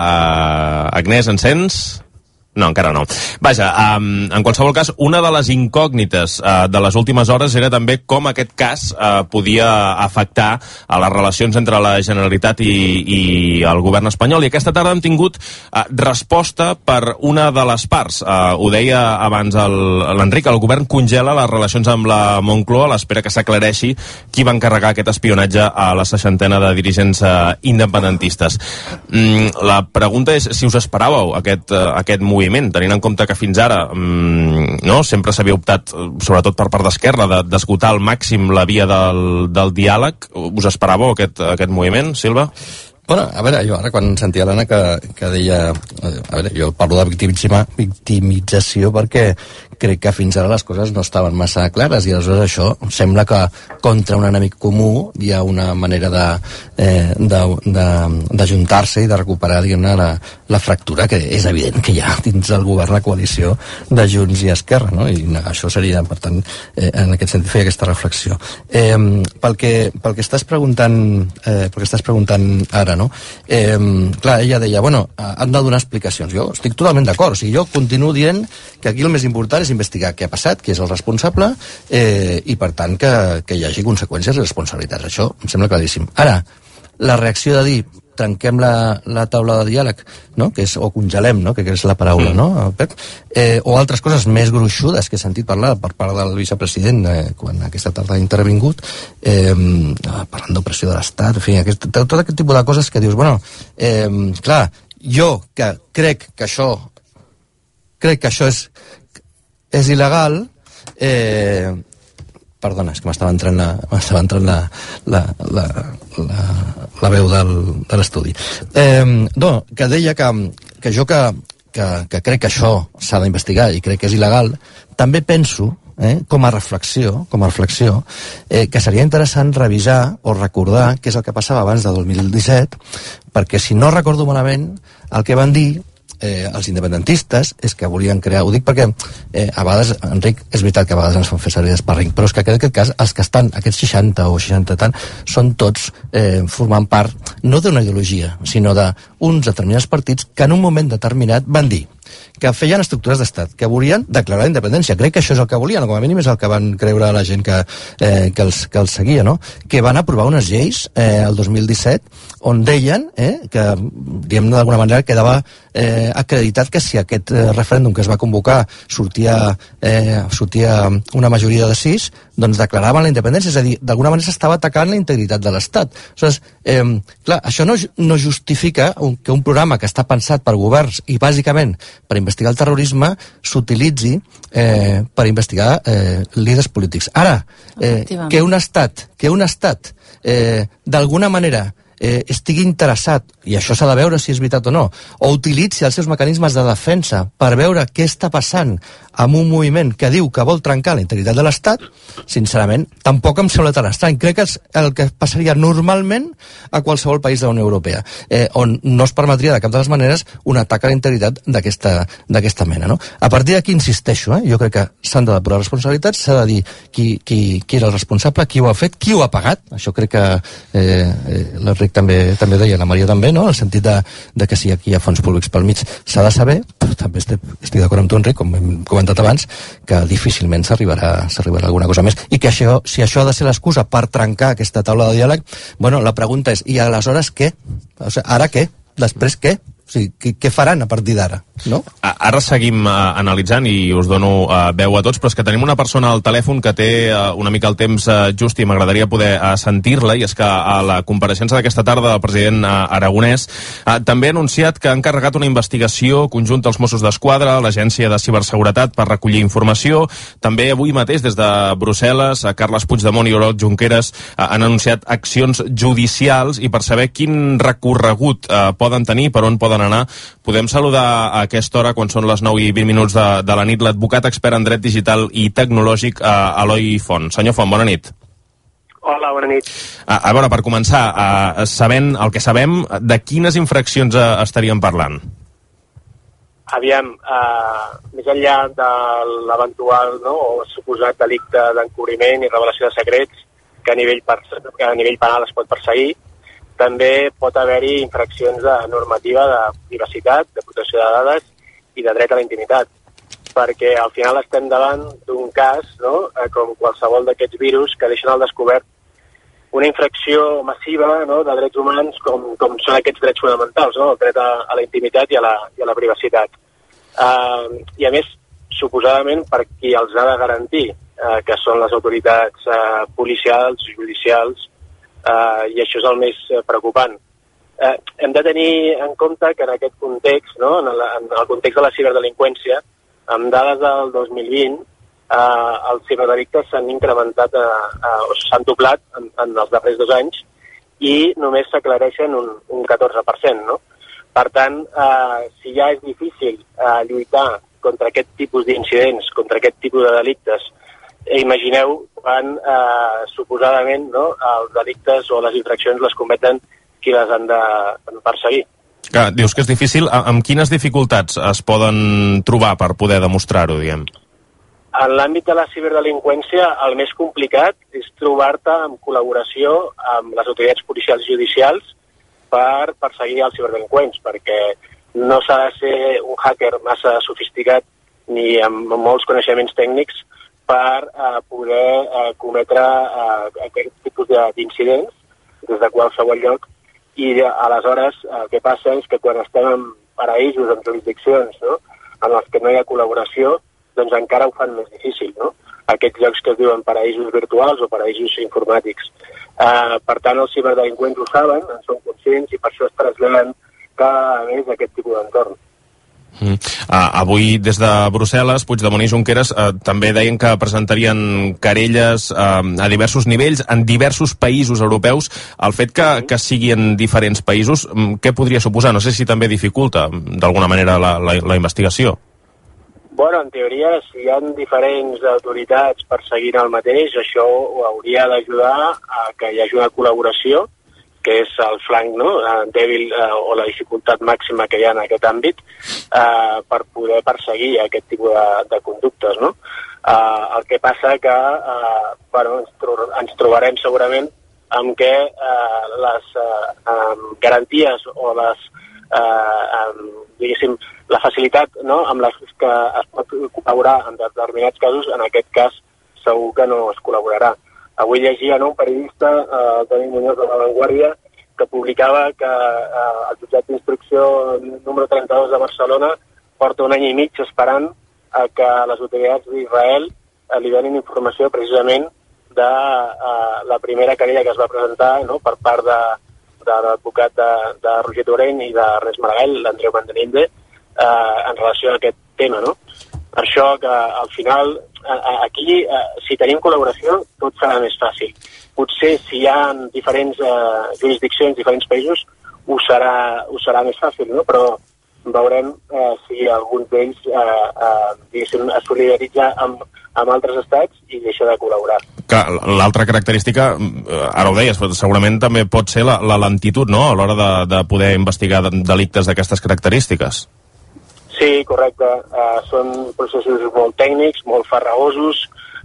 Uh, Agnès, encens? No, encara no. Vaja, um, en qualsevol cas, una de les incògnites uh, de les últimes hores era també com aquest cas uh, podia afectar a les relacions entre la Generalitat i, i el govern espanyol. I aquesta tarda hem tingut uh, resposta per una de les parts. Uh, ho deia abans l'Enric, el govern congela les relacions amb la Moncloa a l'espera que s'aclareixi qui va encarregar aquest espionatge a la seixantena de dirigents uh, independentistes. Mm, la pregunta és si us esperàveu aquest, uh, aquest moviment, tenint en compte que fins ara mmm, no, sempre s'havia optat, sobretot per part d'Esquerra, de, d'esgotar al màxim la via del, del diàleg. Us esperàveu aquest, aquest moviment, Silva? Bueno, a veure, jo ara quan sentia l'Anna que, que deia... A veure, jo parlo de victimització perquè crec que fins ara les coses no estaven massa clares i aleshores això sembla que contra un enemic comú hi ha una manera de, eh, de, de, d'ajuntar-se i de recuperar, diguem-ne, la, la fractura que és evident que hi ha dins del govern, la coalició de Junts i Esquerra, no? I negar això seria, per tant, eh, en aquest sentit feia aquesta reflexió. Eh, pel, que, pel que estàs preguntant eh, pel que estàs preguntant ara, no? Eh, clar, ella deia, bueno, han de donar explicacions. Jo estic totalment d'acord, o sigui, jo continuo dient que aquí el més important és investigar què ha passat, qui és el responsable, eh, i per tant que, que hi hagi conseqüències i responsabilitats. Això em sembla claríssim. Ara, la reacció de dir trenquem la, la taula de diàleg, no? Que és, o congelem, no? Que és la paraula, mm. no, Pep? Eh, o altres coses més gruixudes que he sentit parlar per part del vicepresident eh, quan aquesta tarda ha intervingut, eh, parlant d'opressió de l'Estat, en fi, aquest, tot aquest tipus de coses que dius, bueno, eh, clar, jo que crec que això crec que això és és il·legal, eh, perdona, és que m'estava entrant la, m'estava entrant la, la, la, la, la veu del, de l'estudi. Eh, no, que deia que, que jo que, que, que crec que això s'ha d'investigar i crec que és il·legal, també penso, eh, com a reflexió, com a reflexió, eh, que seria interessant revisar o recordar què és el que passava abans de dos mil disset, perquè si no recordo malament, el que van dir Eh, els independentistes és que volien crear, ho dic perquè eh, a vegades, Enric, és veritat que a vegades ens fan fer servir d'esparring, però és que en aquest cas els que estan, aquests seixanta o seixanta tant, són tots eh, formant part no d'una ideologia, sinó d'uns determinats partits que en un moment determinat van dir que feien estructures d'estat, que volien declarar la independència. Crec que això és el que volien, o com a mínim és el que van creure la gent que, eh, que, els, que els seguia, no? Que van aprovar unes lleis eh, el dos mil disset on deien eh, que, diguem-ne, d'alguna manera quedava eh, acreditat que si aquest eh, referèndum que es va convocar sortia, eh, sortia una majoria de sis, doncs declaraven la independència, és a dir, d'alguna manera s'estava atacant la integritat de l'Estat. Aleshores, eh, clar, això no, no justifica un, que un programa que està pensat per governs i bàsicament per investigar el terrorisme s'utilitzi eh, per investigar eh, líders polítics. Ara, eh, que un estat, que un estat eh, d'alguna manera eh, estigui interessat, i això s'ha de veure si és veritat o no, o utilitzi els seus mecanismes de defensa per veure què està passant amb un moviment que diu que vol trencar la integritat de l'Estat, sincerament, tampoc em sembla tan estrany. Crec que és el que passaria normalment a qualsevol país de la Unió Europea, eh, on no es permetria de cap de les maneres un atac a la integritat d'aquesta mena, no? A partir d'aquí insisteixo, eh? Jo crec que s'han de depurar responsabilitats, s'ha de dir qui, qui, qui era el responsable, qui ho ha fet, qui ho ha pagat. Això crec que eh, l'Enric també, també deia, la Maria també, no? En el sentit de, de que si aquí hi ha fons públics pel mig s'ha de saber, però també estic, estic d'acord amb tu, Enric, com hem comentat abans, que difícilment s'arribarà s'arribarà a alguna cosa més, i que això, si això ha de ser l'excusa per trencar aquesta taula de diàleg, bueno, la pregunta és, i aleshores què? O sigui, ara què? Després què? O sigui, què, què faran a partir d'ara? No? Ara seguim uh, analitzant i us dono uh, veu a tots, però és que tenim una persona al telèfon que té uh, una mica el temps uh, just i m'agradaria poder uh, sentir-la, i és que a la compareixença d'aquesta tarda del president uh, Aragonès uh, també ha anunciat que ha encarregat una investigació conjunta als Mossos d'Esquadra, l'Agència de Ciberseguretat, per recollir informació. També avui mateix des de Brussel·les, uh, Carles Puigdemont i Oriol Junqueras uh, han anunciat accions judicials, i per saber quin recorregut uh, poden tenir, per on poden anar, podem saludar a aquesta hora, quan són les nou i vint minuts de, de la nit, l'advocat expert en dret digital i tecnològic, eh, Eloi Font. Senyor Font, bona nit. Hola, bona nit. A, a veure, per començar, eh, sabent el que sabem, de quines infraccions eh, estaríem parlant? Aviam, eh, més enllà de l'eventual, no, o suposat delicte d'encobriment i revelació de secrets, que a nivell, per, que a nivell penal es pot perseguir, també pot haver-hi infraccions de normativa de privacitat, de protecció de dades i de dret a la intimitat, perquè al final estem davant d'un cas, no?, com qualsevol d'aquests virus que deixen al descobert una infracció massiva, no?, de drets humans com, com són aquests drets fonamentals, no?, el dret a, a la intimitat i a la, i a la privacitat. Uh, I a més, suposadament, per qui els ha de garantir, uh, que són les autoritats uh, policials, judicials, Uh, i això és el més uh, preocupant. Uh, hem de tenir en compte que en aquest context, no, en, el, en el context de la ciberdelinqüència, amb dades del dos mil vint, uh, els ciberdelictes s'han incrementat, uh, uh, o s'han doblat en, en els darrers dos anys, i només s'aclareixen un, un catorze per cent. No? Per tant, uh, si ja és difícil uh, lluitar contra aquest tipus d'incidents, contra aquest tipus de delictes, imagineu quan eh, suposadament, no, els delictes o les infraccions les cometen qui les han de perseguir. Clar, dius que és difícil. Amb quines dificultats es poden trobar per poder demostrar-ho, diguem? En l'àmbit de la ciberdelinqüència, el més complicat és trobar-te en col·laboració amb les autoritats policials i judicials per perseguir els ciberdelinqüents, perquè no s'ha de ser un hacker massa sofisticat ni amb molts coneixements tècnics per uh, poder uh, cometre uh, aquest tipus d'incidents des de qualsevol lloc, i uh, aleshores uh, el que passa és que quan estem en paraïsos, en jurisdiccions, no?, en els que no hi ha col·laboració, doncs encara ho fan més difícil, no?, aquests llocs que es diuen paraïsos virtuals o paraïsos informàtics. Uh, per tant, els ciberdelinqüents ho saben, en són conscients, i per això es traslladen cada més aquest tipus d'entorn. Mm. Uh, avui des de Brussel·les, Puigdemont i Junqueras uh, també deien que presentarien querelles uh, a diversos nivells en diversos països europeus. El fet que, que sigui en diferents països, um, què podria suposar? No sé si també dificulta d'alguna manera la, la, la investigació. Bueno, en teoria, si hi ha diferents autoritats perseguint el mateix, això ho hauria d'ajudar a que hi hagi una col·laboració, que és el flanc, no?, dèbil eh, o la dificultat màxima que hi ha en aquest àmbit, eh, per poder perseguir aquest tipus de, de conductes, no? Eh, el que passa que eh, bueno, ens, tro ens trobarem segurament amb que eh, les eh, garanties o les, eh, diguéssim, la facilitat, no?, amb les que es pot col·laborar en determinats casos, en aquest cas segur que no es col·laborarà. Avui llegia, no, un periodista, eh, Toni Muñoz de La Vanguardia, que publicava que eh, el jutjat d'instrucció número trenta-dos de Barcelona porta un any i mig esperant a que les autoritats d'Israel eh, li donin informació precisament de eh, la primera querella que es va presentar, no?, per part de, de l'advocat de, de Roger Torrent i de Ernest Maragall, l'Andreu Mandelinde, eh, en relació a aquest tema, no? Per això que al final, aquí, si tenim col·laboració, tot serà més fàcil. Potser si hi ha diferents uh, jurisdiccions, diferents països, ho serà, ho serà més fàcil, no? Però veurem uh, si algun d'ells uh, uh, diguéssim, es solidaritza amb, amb altres estats i deixa de col·laborar. L'altra característica, ara ho deies, segurament també pot ser la, la lentitud, no?, a l'hora de, de poder investigar delictes d'aquestes característiques. Sí, correcte. Uh, són processos molt tècnics, molt farragosos,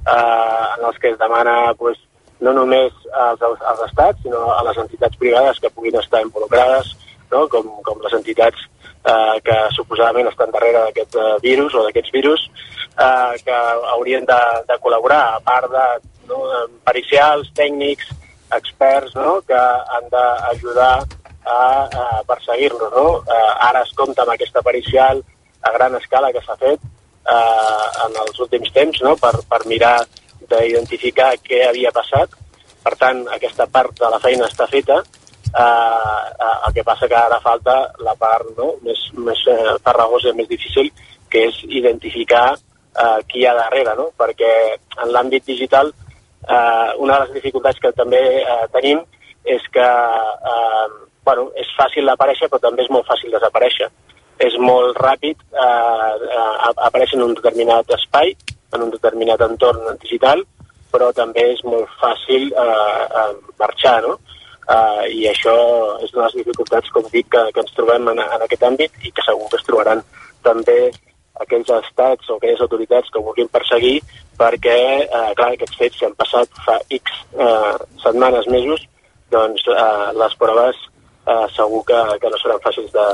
uh, en els que es demana pues, no només als, als estats, sinó a les entitats privades que puguin estar involucrades, no? com, com les entitats uh, que suposadament estan darrere d'aquest uh, virus o d'aquests virus, uh, que haurien de, de col·laborar, a part de no, pericials, tècnics, experts, no? que han d'ajudar a, a perseguir-lo. No? Uh, ara es compta amb aquesta pericial a gran escala que s'ha fet eh, en els últims temps, no? per, per mirar d'identificar què havia passat. Per tant, aquesta part de la feina està feta, eh, eh, el que passa que ara falta la part no? més, més eh, farragosa i més difícil, que és identificar eh, qui hi ha darrere, no? Perquè en l'àmbit digital eh, una de les dificultats que també eh, tenim és que eh, bueno, és fàcil aparèixer, però també és molt fàcil desaparèixer. És molt ràpid eh, aparèixer en un determinat espai, en un determinat entorn digital, però també és molt fàcil eh, marxar, no? Eh, I això és una de les dificultats, com dic, que, que ens trobem en, en aquest àmbit i que segur que es trobaran també aquells estats o aquelles autoritats que ho vulguin perseguir, perquè, eh, clar, aquests fets que han passat fa X eh, setmanes, mesos, doncs eh, les proves eh, segur que, que no seran fàcils de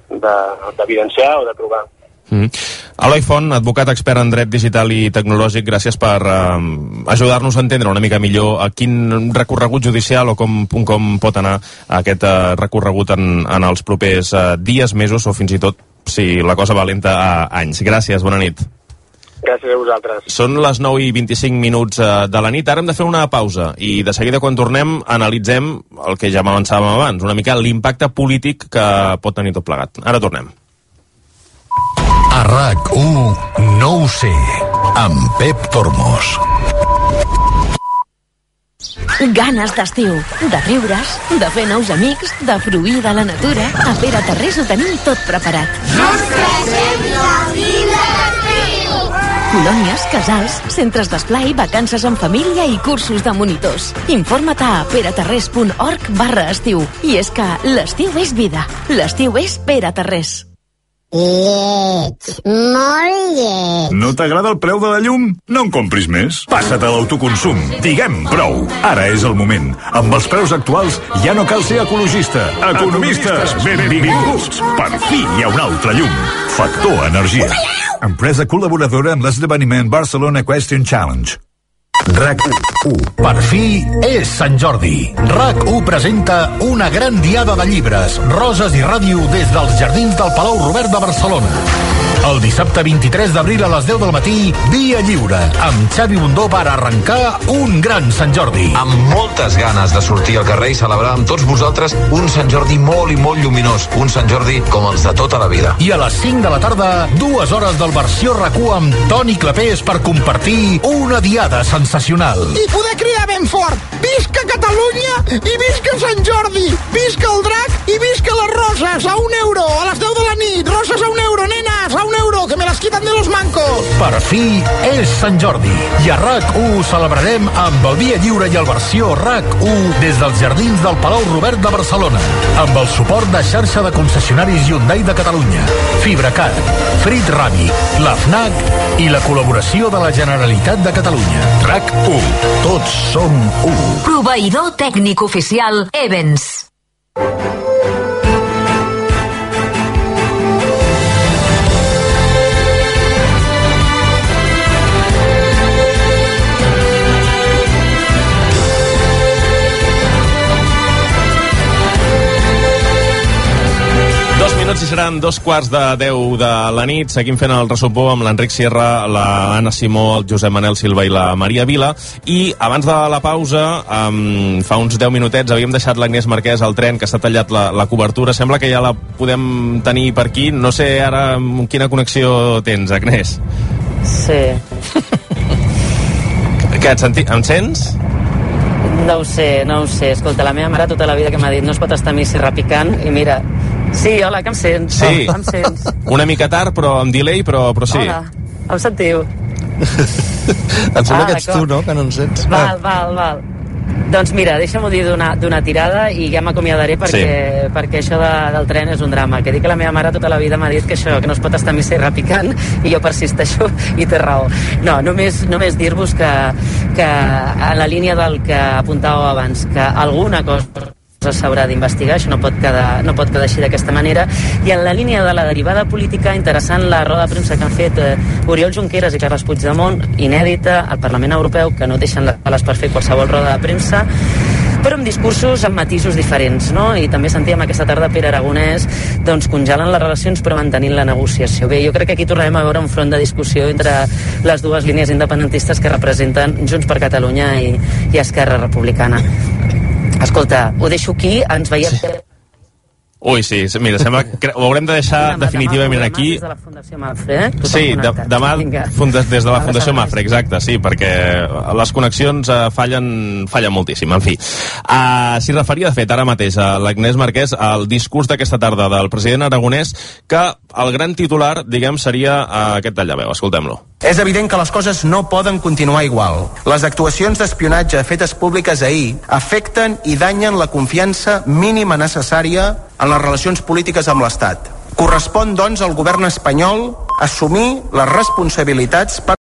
d'evidenciar o de trobar. Mm. Eloi Font, advocat expert en dret digital i tecnològic, gràcies per uh, ajudar-nos a entendre una mica millor a quin recorregut judicial o com, com pot anar aquest uh, recorregut en, en els propers uh, dies, mesos o fins i tot, si la cosa va lenta, a anys. Gràcies, bona nit. Gràcies a vosaltres. Són les nou i vint-i-cinc minuts de la nit. Ara hem de fer una pausa i de seguida quan tornem analitzem el que ja m'avançàvem abans, una mica l'impacte polític que pot tenir tot plegat. Ara tornem. A RAC u no ho sé, amb Pep Tormos. Ganes d'estiu, de riures, de fer nous amics, de fruir de la natura. A Pere Tarrés ho tenim tot preparat. Nostres la vida d'estiu! Colònies, casals, centres d'esplai, vacances en família i cursos de monitors. Informa't a peretarrés punt org barra estiu. I és que l'estiu és vida. L'estiu és Pere Tarrés. Lleig, molt lleig. No t'agrada el preu de la llum? No en compris més. Passa't a l'autoconsum. Diguem prou. Ara és el moment. Amb els preus actuals ja no cal ser ecologista. Economistes, benvinguts. Per fi hi ha un altre llum. Factor Energia. Empresa col·laboradora amb l'esdeveniment Barcelona Equestrian Challenge. RAC u. Per fi és Sant Jordi. RAC u presenta una gran diada de llibres, roses i ràdio des dels jardins del Palau Robert de Barcelona. El dissabte vint-i-tres d'abril a les deu del matí, Via Lliure, amb Xavi Bundó per arrencar un gran Sant Jordi. Amb moltes ganes de sortir al carrer i celebrar amb tots vosaltres un Sant Jordi molt i molt lluminós, un Sant Jordi com els de tota la vida. I a les cinc de la tarda, dues hores del versió RAC u amb Toni Clapés per compartir una diada sensacional. I poder cridar ben fort: visca Catalunya i visca Sant Jordi, visca el drac i visca les roses a un euro a les deu de la nit. Roses a un euro, nenes, a un euro, que me las quitan de los mancos. Per fi és Sant Jordi i a RAC u celebrarem amb el Via Lliure i el versió RAC u des dels jardins del Palau Robert de Barcelona, amb el suport de xarxa de concessionaris Hyundai de Catalunya, Fibracat, Frit Rami, la FNAC i la col·laboració de la Generalitat de Catalunya. RAC u. Tots som u. Proveïdor tècnic oficial Evans. Dos minuts i seran dos quarts de deu de la nit. Seguim fent el ressupó amb l'Enric Sierra, la Anna Simó, el Josep Manel Silva i la Maria Vila. I abans de la pausa, um, fa uns deu minutets, havíem deixat l'Agnès Marquès al tren, que s'ha tallat la, la cobertura. Sembla que ja la podem tenir per aquí. No sé ara quina connexió tens, Agnès. Sí. Què, et senti... em sents? No ho sé, no ho sé. Escolta, la meva mare tota la vida que m'ha dit no es pot estar a missi repicant, i mira... Sí, hola, que em sents? Sí. Em sents? Una mica tard, però amb delay, però, però sí. Hola, em sentiu? Em sembla Ah, que ets tu, d'acord. no?, que no en sents. Val, val, val. Doncs mira, deixa'm-ho dir d'una d'una tirada i ja m'acomiadaré perquè, sí. perquè això de, del tren és un drama. Que dic que la meva mare tota la vida m'ha dit que això, que no es pot estar a missa i repicant, i jo persisteixo i té raó. No, només, només dir-vos que, que a la línia del que apuntàveu abans, que alguna cosa s'haurà d'investigar, això no pot quedar, no pot quedar així d'aquesta manera, i en la línia de la derivada política, interessant la roda de premsa que han fet eh, Oriol Junqueras i Carles Puigdemont, inèdita al Parlament Europeu, que no deixen les bales per fer qualsevol roda de premsa, però amb discursos amb matisos diferents, no? I també sentíem aquesta tarda Pere Aragonès doncs congelant les relacions però mantenint la negociació. Bé, jo crec que aquí tornarem a veure un front de discussió entre les dues línies independentistes que representen Junts per Catalunya i, i Esquerra Republicana. Escolta, ho deixo aquí, ens veiem... Sí. Ui, sí, mira, sembla que ho haurem de deixar demà, definitivament demà, aquí. Des de la Fundació Mafre, eh? Tothom sí, de, demà funda, des de la Fundació Mafre, exacte, sí, perquè les connexions uh, fallen, fallen moltíssim, en fi. Uh, S'hi referia, de fet, ara mateix a l'Agnès Marquès, al discurs d'aquesta tarda del president aragonès, que el gran titular, diguem, seria uh, aquest tall de veu. Escoltem-lo. És evident que les coses no poden continuar igual. Les actuacions d'espionatge fetes públiques ahir afecten i danyen la confiança mínima necessària en les relacions polítiques amb l'Estat. Correspon, doncs, al govern espanyol assumir les responsabilitats per